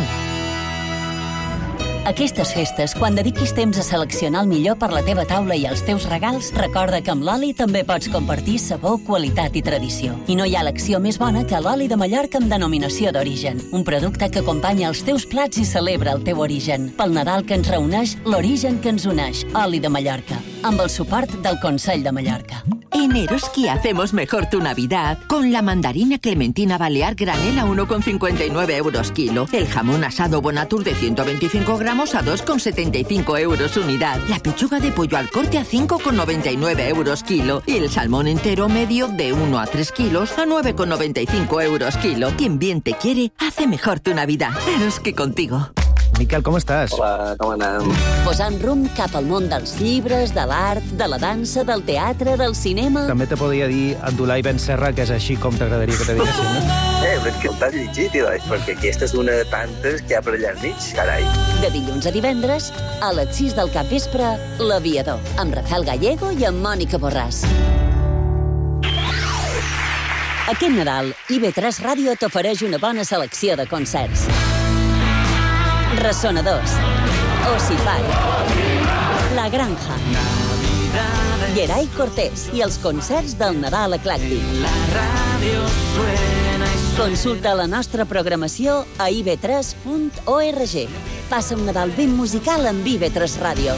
Aquestes festes, quan dediquis temps a seleccionar el millor per la teva taula i els teus regals, recorda que amb l'oli també pots compartir sabor, qualitat i tradició. I no hi ha elecció més bona que l'oli de Mallorca amb denominació d'origen. Un producte que acompanya els teus plats i celebra el teu origen. Pel Nadal que ens reuneix, l'origen que ens uneix. Oli de Mallorca. Amb el suport del Consell de Mallorca. En Eroski hacemos mejor tu Navidad con la mandarina clementina balear granel a 1,59 euros kilo, el jamón asado Bonatur de 125 gramos a 2,75 euros unidad, la pechuga de pollo al corte a 5,99 euros kilo y el salmón entero medio de 1 a 3 kilos a 9,95 euros kilo. Quien bien te quiere, hace mejor tu Navidad. Eroski contigo. Miquel, com estàs? Hola, com anem? Posant rumb cap al món dels llibres, de l'art, de la dansa, del teatre, del cinema... També te podria dir Abdulai Ben Serra, que és així com t'agradaria que te diguessin, no? És que t'has llegit, perquè aquesta és una de tantes que hi ha per allà al mig, carai. De dilluns a divendres, a les 6 del capvespre, L'Aviador, amb Rafael Gallego i amb Mònica Borràs. Aquest Nadal, IB3 Ràdio t'ofereix una bona selecció de concerts. Resonadors, Osify, La Granja, Geray Cortés i els concerts del Nadal a Clacdi. Consulta la nostra programació a ib3.org. Passa un Nadal ben musical amb IB3 Ràdio.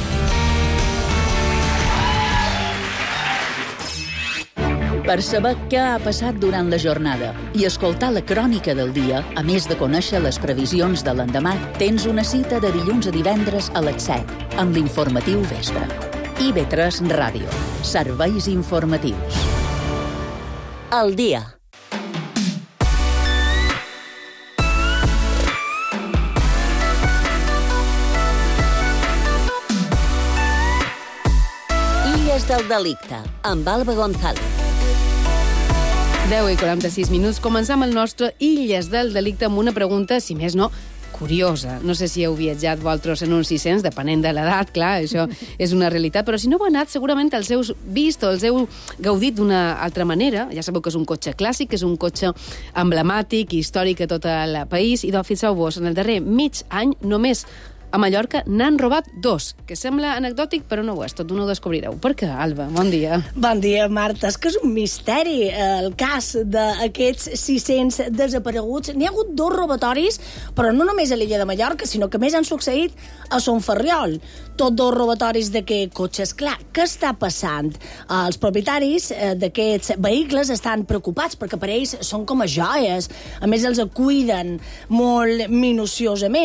Per saber què ha passat durant la jornada i escoltar la crònica del dia, a més de conèixer les previsions de l'endemà, tens una cita de dilluns a divendres a les 7, amb l'informatiu vespre. IB3 Ràdio. Serveis informatius. El dia. Illes del Delicte, amb Alba González. 10:46 minuts. Començam el nostre Illes del Delicte amb una pregunta, si més no, curiosa. No sé si heu viatjat vosaltres en un 600, depenent de l'edat, clar, això és una realitat, però si no heu anat, segurament els heu vist o els heu gaudit d'una altra manera. Ja sabeu que és un cotxe clàssic, és un cotxe emblemàtic i històric a tot el país, i fixeu-vos, en el darrer mig any només a Mallorca n'han robat 2, que sembla anecdòtic, però no ho és, tot d'una ho descobrireu. Per què, Alba? Bon dia. Bon dia, Marta. És que és un misteri el cas d'aquests 600 desapareguts. N'hi ha hagut 2 robatoris, però no només a l'illa de Mallorca, sinó que més han succeït a Son Ferriol. Tot 2 robatoris d'aquests cotxes. Clar, què està passant? Els propietaris d'aquests vehicles estan preocupats perquè per ells són com a joies. A més, els cuiden molt minuciosament.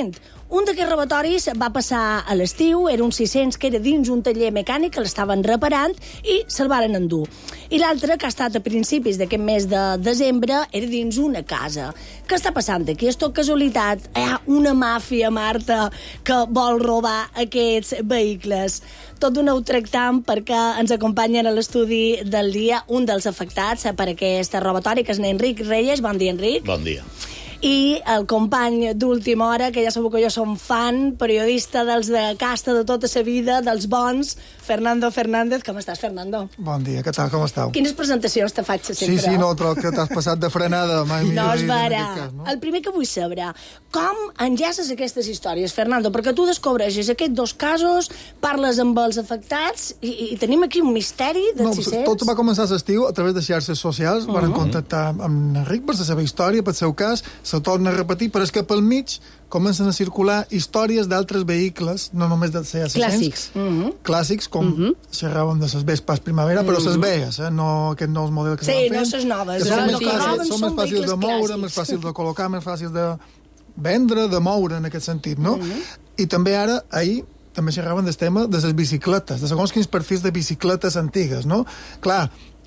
Un d'aquests robatoris va passar a l'estiu, era un 600 que era dins un taller mecànic que l'estaven reparant i se'l varen endur. I l'altre, que ha estat a principis d'aquest mes de desembre, era dins una casa. Què està passant aquí? És tot casualitat? Hi ha una màfia, Marta, que vol robar aquests vehicles. Tot ho aneu tractant perquè ens acompanyen a l'estudi del dia un dels afectats per aquesta robatori, que és Enric Reyes. Bon dia, Enric. Bon dia. I el company d'Última Hora, que ja sabeu que jo som fan, periodista dels de casta de tota sa vida, dels bons, Fernando Fernández. Com estàs, Fernando? Bon dia, què tal, com esteu? Quines presentacions te faig sempre? Sí, no, però que t'has passat de frenada. No es verà. No? El primer que vull saber, com enllaces aquestes històries, Fernando? Perquè tu descobreixes aquests dos casos, parles amb els afectats i tenim aquí un misteri dels 600. Tot va començar a l'estiu a través de xarxes socials, van contactar amb Enric per la seva història, pel seu cas, se torna a repetir, però és que pel mig comencen a circular històries d'altres vehicles, no només de ser 600. Clàssics, com xerràvem de les Vespas Primavera, però les veies, no aquest nou model que s'han fet. Sí, no les noves. Són més fàcils de moure, més fàcils de col·locar, més fàcils de vendre, de moure, en aquest sentit, no? I també ara, ahir, també xerraven del tema de les bicicletes, de segons quins perfils de bicicletes antigues, no? Clar,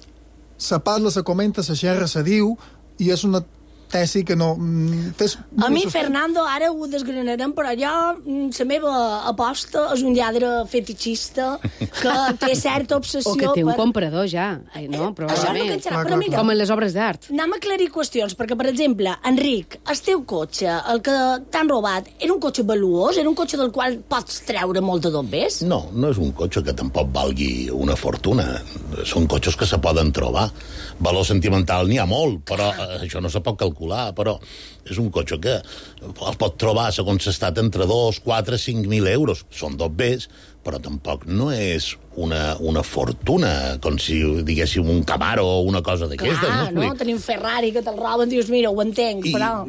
se parla, se comenta, se xerra, se diu, i és una tesi que no... A mi, Fernando, ara ho desgranarem, però jo, la meva aposta és un lladre fetichista que té certa obsessió... O que té un comprador ja, no? Probablement. Però mira, com en les obres d'art. Anem a aclarir qüestions, perquè, per exemple, Enric, el teu cotxe, el que t'han robat, era un cotxe valuós? Era un cotxe del qual pots treure molt de dobbers? No, no és un cotxe que tampoc valgui una fortuna. Són cotxes que se poden trobar. Valor sentimental n'hi ha molt, però això no se pot calcular, però és un cotxe que el pot trobar, segons l'estat, entre 2, 4, 5.000 euros. Són dobbers, però tampoc no és una fortuna, com si diguéssim un Camaro o una cosa d'aquestes. Clar, no? Tenim Ferrari que te'l roben, dius, mira, ho entenc, però...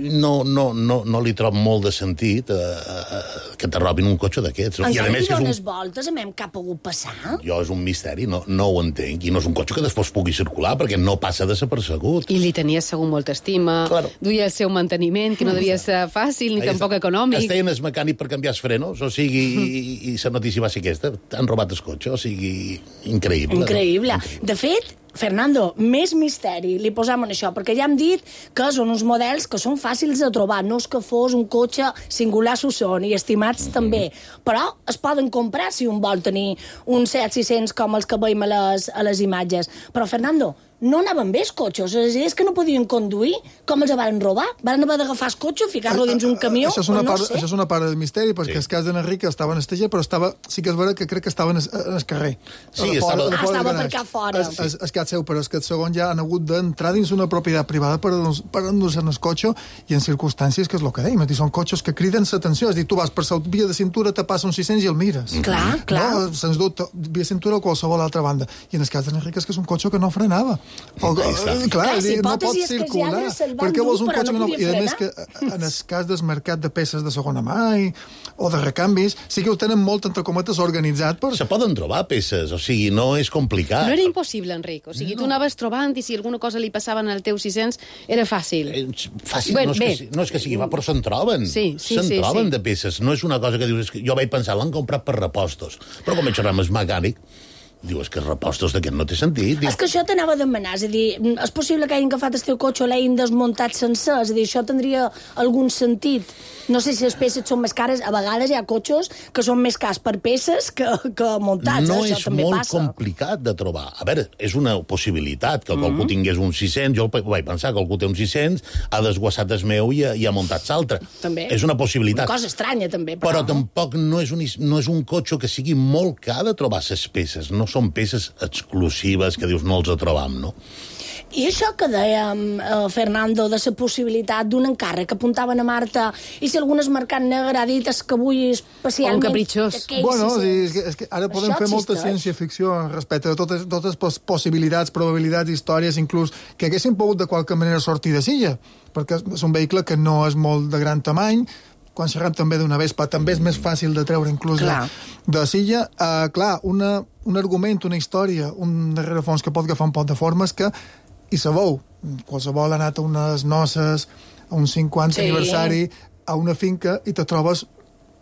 No li trob molt de sentit que te robin un cotxe d'aquests. En què li dones voltes? A mi què ha pogut passar? Jo és un misteri, no ho entenc. I no és un cotxe que després pugui circular, perquè no passa desapercebut. I li tenies segur molta estima, duia el seu manteniment, que no devia ser fàcil ni tampoc econòmic. Es deien el mecànic per canviar els frenos, o sigui, i la notícia va ser aquesta. Han robat el cotxe, o sigui, increïble. Increïble. De fet, Fernando, més misteri li posam en això, perquè ja hem dit que són uns models que són fàcils de trobar, no és que fos un cotxe singular, ho són, i estimats també, però es poden comprar si un vol tenir un Seat 600 com els que veiem a les imatges. Però, Fernando, no anaven bé els cotxes, és que no podien conduir, com els van robar? Van haver d'agafar el cotxe, ficar-lo dins un camió, això és una part del misteri, perquè el cas d'Enric estava en el taller, però sí que és vera que crec que estava en el carrer. Sí, estava per cá fora. El cas seu, però és que el segon ja han hagut d'entrar dins una propietat privada per endur-se en el cotxe, i en circumstàncies que és el que dèiem, són cotxes que criden l'atenció, és dir, tu vas per la via de cintura, te passa un 600 i el mires. Clar. No, sens dubte, via cintura o qualsevol altra banda. I en el cas d'Enric és que és un cotxe que no frenava. Clar, no pot circular. Per què vols un cotxe que no... I a més que en el cas del mercat de peces de segona mà o de recanvis, sí que ho tenen molt, entre cometes, organitzat per... Se poden trobar peces, o sigui, no és complicat. No era impossible, Enric. O sigui, tu anaves trobant i si alguna cosa li passava al teu 600 era fàcil. Fàcil, no és que sigui, però se'n troben. Se'n troben de peces. No és una cosa que dius... Jo vaig pensar, l'han comprat per repostos. Però com vaig xerrar amb el mecànic, diu, és que repostos d'aquest no té sentit. És que això t'anava a demanar, és a dir, és possible que hagin agafat el teu cotxe o l'hagin desmuntat sencer, és a dir, això tindria algun sentit. No sé si les peces són més cares, a vegades hi ha cotxes que són més cars per peces que muntats, no això també passa. No és molt complicat de trobar. A veure, és una possibilitat que qualcú tingués un 600, jo vaig pensar que qualcú té un 600, ha desguassat el meu i ha muntat l'altre. També. És una possibilitat. Una cosa estranya, també. Però tampoc no és un cotxe que sigui molt car de trobar les peces. No són peces exclusives que dius no els trobam, no? I això que dèiem, Fernando, de la possibilitat d'un encàrrec que apuntaven a Marta, i si algun mercat negre ha dit que vull especialment... Un capritxós. Bueno, és que ara podem fer molta ciència-ficció respecte a totes les possibilitats, probabilitats, històries, inclús que haguessin pogut de qualque manera sortir de Silla, perquè és un vehicle que no és molt de gran tamany, quan xerrem també d'una Vespa, també és més fàcil de treure inclús de Silla. Clar, un argument, una història, un darrere fons que pot agafar un pot de forma és que i sabeu, qualsevol ha anat a unes noces, a un 50 aniversari, a una finca, i te trobes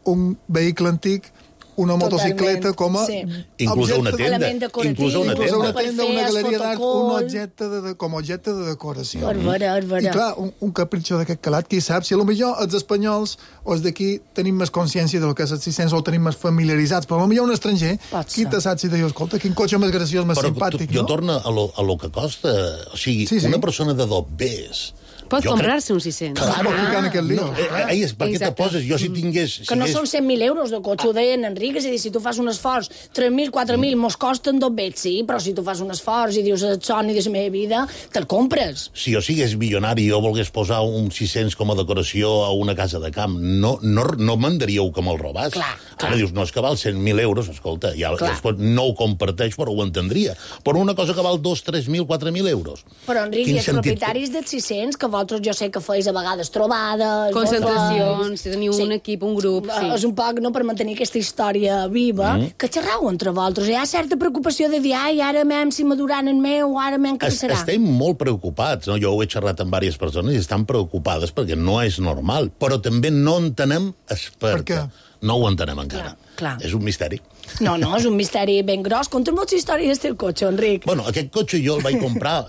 un vehicle antic, una motocicleta com a... Inclús a una tenda. Inclús a una tenda, una galeria d'art, com a objecte de decoració. I clar, un capritxo d'aquest calat, qui sap, si potser els espanyols o els d'aquí tenim més consciència del que és el 600 o tenim més familiaritzats, però potser un estranger, qui te sap si te diu, escolta, quin cotxe més graciós, més simpàtic, no? Jo torno a lo que costa. O sigui, una persona de dobbers... Pot comprar-se un 600. Claro, ficant aquest lío. Per què te poses? Jo si tingués... Que no són 100.000 euros de cotxe, ho deien Enric, és a dir, si tu fas un esforç, 3.000, 4.000, mos costen dobbers, sí, però si tu fas un esforç i dius el somni de la meva vida, te'l compres. Si jo sigués milionari i jo volgués posar un 600 com a decoració a una casa de camp, no me'n daríeu que me'l robàs. Ara dius, no, és que val 100.000 euros, escolta, ja no ho comparteix, però ho entendria. Però una cosa que val 2, 3.000, 4.000 euros. Però, Enric, i els propietaris dels 600, que vosaltres jo sé que feis a vegades trobades... Concentracions, teniu un equip, un grup... És un poc, no, per mantenir aquesta història viva, que xerrau entre vosaltres. Hi ha certa preocupació de dir, ai, ara m'hem si maduran en meu, ara m'hem que serà. Estem molt preocupats, no? Jo ho he xerrat amb diverses persones i estan preocupades perquè no és normal, però també no entenem per què. No ho entenem encara. Clar. És un misteri. No, és un misteri ben gros. Conta'm moltes històries del cotxe, Enric. Bueno, aquest cotxe jo el vaig comprar...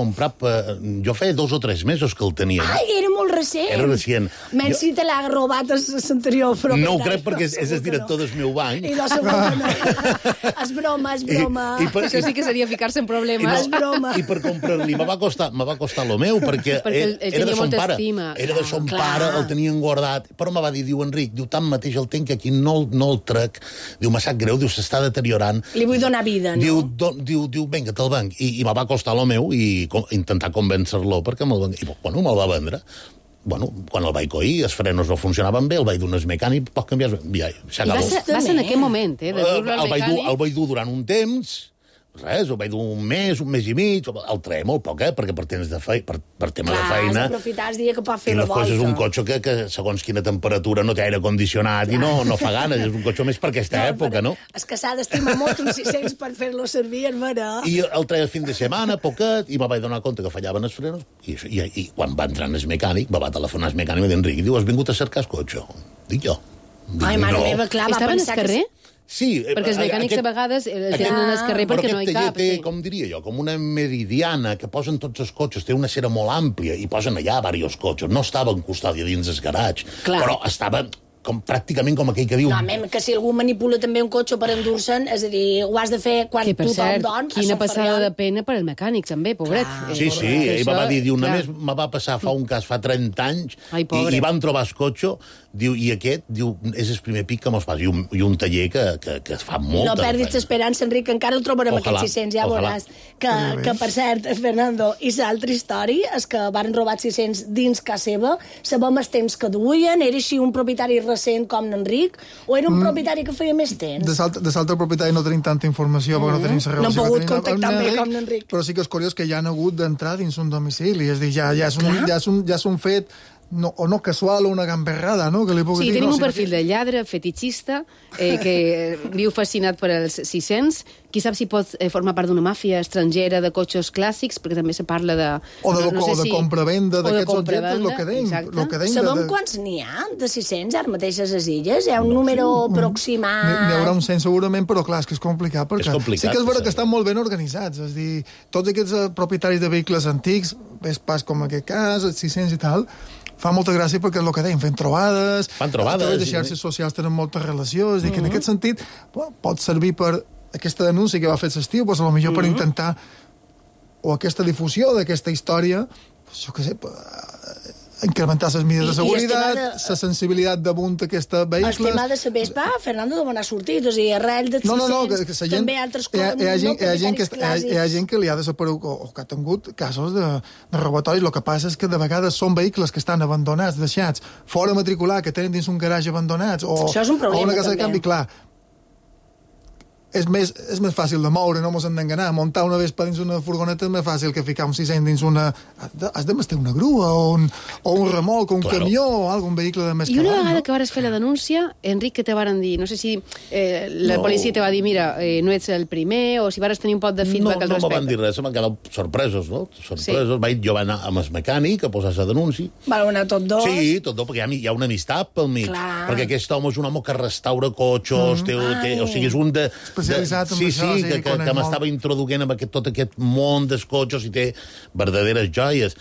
Jo feia 2 o 3 mesos que el tenia. Ai, era molt recent. Era recent. Menys si te l'ha robat l'anterior propietari. No ho crec perquè és el director del meu banc. I no segur que no. És broma. Això sí que seria ficar-se en problemes. És broma. I per comprar-li me va costar lo meu, perquè era de son pare. Era de son pare, el tenien guardat. Però me va dir, diu, Enric, tanmateix el tenc aquí, no el trec. Diu, me sap greu, diu, s'està deteriorant. Li vull donar vida, no? Diu, vinga, te'l venc. I me va costar lo meu i intentar convèncer-lo perquè me'l venc. I, bueno, me'l va vendre. Bueno, quan el vaig coir, els frenos no funcionaven bé, el vaig dur al mecànic, pots canviar... Ja, va ser en aquell moment, de dur-lo al mecànic? El vaig dur durant un temps... Res, ho vaig dur un mes i mig, el treia molt poc, per tema de feina. Clar, has d'aprofitar el dia que pot fer la volta. I després és un cotxe que segons quina temperatura no té aire condicionat i no fa ganes, és un cotxe més per aquesta època, no? És que s'ha d'estimar molt un 600 per fer-lo servir, és vera. I el treia el fin de setmana, poquet, i me vaig donar compte que fallaven els frenos, i quan va entrar en el mecànic, va telefonar al mecànic i va dir, Enric, diu, has vingut a cercar el cotxe? Dic jo. Ai, mare meva, clar, va pensar que... carrer? Sí, perquè els mecànics a vegades tenen el carrer perquè no hi cap. Però aquest taller té, com diria jo, com una meridiana que posen tots els cotxes, té una cera molt àmplia i posen allà diversos cotxes. No estava en custòdia dins el garatge, però estava pràcticament com aquell que diu... No, que si algú manipula també un cotxe per endur-se'n, és a dir, ho has de fer quan tothom dorm. Quina passada de pena per al mecànic, també, pobret. Sí, ell me va dir, només me va passar un cas fa 30 anys i van trobar el cotxe, diu, i aquest, diu, és el primer pic que me'ls passa, i un taller que es fa molta... No perdis l'esperança, Enric, que encara el trobarem aquests 600, ja veuràs. Que, per cert, Fernando, i l'altra història és que van robar 600 dins casa seva, sabem els temps que duien, era així un propietari recent com l'Enric, o era un propietari que feia més temps? De l'altre propietari no tenim tanta informació, perquè no tenim la relació. No hem pogut contactar amb ell com l'Enric. Però sí que és curiós que ja han hagut d'entrar dins un domicili, és a dir, ja és un fet... o no casual o una gamberrada, no? Que li puc dir. Tenim un perfil de lladre, fetichista, que viu fascinat per els 600. Qui sap si pot formar part d'una màfia estrangera de cotxes clàssics, perquè també se parla de... O de compra-venda d'aquests objectes, el que deim. Sabem quants n'hi ha de 600 ara mateix a les illes? Hi ha un número aproximat... N'hi haurà un 100 segurament, però clar, és que és complicat, perquè sí que és vera que estan molt ben organitzats, és a dir, tots aquests propietaris de vehicles antics, és pas com aquest cas, els 600 i tal, fa molta gràcia perquè és el que dèiem, fent trobades, a través de xarxes socials tenen molta relació, és a dir, que en aquest sentit pot servir per aquesta denúncia que va fer l'estiu, doncs potser per intentar, o aquesta difusió d'aquesta història, jo què sé, incrementar les mesures de seguretat, la sensibilitat damunt d'aquesta vehicles... El tema de la Vespa, Fernando, d'on ha sortit? O sigui, arrel de 600, també altres coses... Hi ha gent que li ha desaparegut, o que ha tingut casos de robatoris. El que passa és que de vegades són vehicles que estan abandonats, deixats, fora matricular, que tenen dins un garatge abandonats, o això és un problema, una casa de canvi, clar. és més fàcil de moure, no mos hem d'enganar. Muntar una vespa dins una furgoneta és més fàcil que ficar un 600 dins una... Has de mestir una grua o un remolc o un camió o algun vehicle de més I una vegada no? que vares fer la denúncia, Enric, què te varen dir? No sé si la policia te va dir, mira, no ets el primer, o si vares tenir un pot de feedback al respecte. No me van dir res, m'han quedat sorpresos, no? Sorpresos. Sí. Jo vaig anar amb el mecànic a posar la denúncia. Van anar tots dos? Sí, tots dos, perquè hi ha una amistat pel mig. Clar. Perquè aquest home és un home que restaura cotxos, o sigui, és un de... Especialitzat en això, que m'estava introduint en tot aquest món dels cotxos i té verdaderes joies.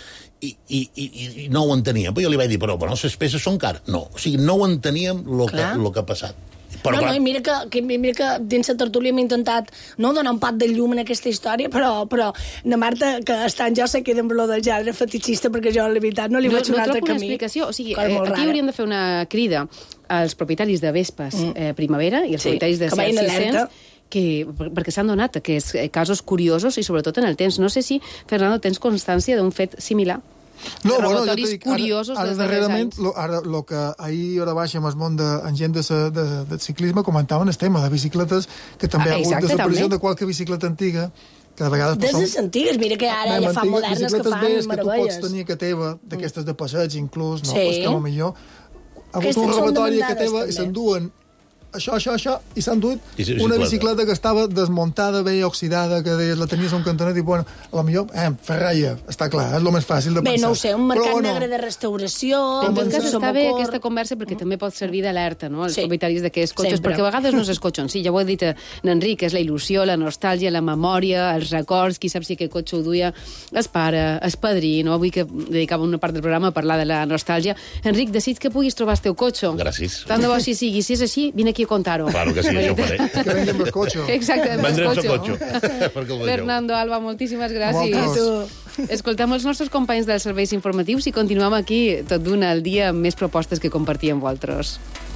I no ho enteníem. Però jo li vaig dir, però les peces són cares. No, o sigui, no ho enteníem el que ha passat. Però, no, i mira que dins la tertúlia hem intentat no donar un pat de llum en aquesta història, però na Marta, que està en jo, se queda amb lo del gènere fetichista, perquè jo, la veritat, no li veig un altre camí. No trobo una explicació. O sigui, aquí hauríem de fer una crida als propietaris de Vespes Primavera i als propietaris de Seat 600, perquè s'han donat aquests casos curiosos i sobretot en el temps. No sé si, Fernando, tens constància d'un fet similar? No, robatoris curiosos ara darrerament, ara el que ahir hora baixa amb el món en gent de ciclisme comentaven el tema de bicicletes, que també ha hagut desaparició de qualque bicicleta antiga, que de vegades... Des les antigues, mira que ara ja fan modernes que fan meravelles. Que tu pots tenir que teva, d'aquestes de passeig inclús, no? Sí. Pues que millor ha hagut un robatori que teva i s'enduen això, i s'han duit una bicicleta que estava desmuntada, veia oxidada, que la tenies a un cantonet i, bueno, a lo millor, ferraia, està clar, és el més fàcil de pensar. Bé, no ho sé, un mercat negre de restauració... En tot cas, està bé aquesta conversa perquè també pot servir d'alerta, no?, als propietaris d'aquests cotxes, perquè a vegades no s'escotxen. Sí, ja ho he dit en Enric, és la il·lusió, la nostàlgia, la memòria, els records, qui sap si aquest cotxe ho duia el pare, el padrí, no? Avui que dedicava una part del programa a parlar de la nostàlgia. Enric, desig que puguis trobar el teu cotxe. Gràcies. Tant de bo si sigui. Si és així, vine aquí a contar-ho. Claro que sí, això ho faré. Que vengui amb el cotxe. Exacte, amb el cotxe. Fernando, Alba, moltíssimes gràcies. Escoltem els nostres companys dels serveis informatius i continuem aquí tot d'un al dia amb més propostes que compartir amb vosaltres.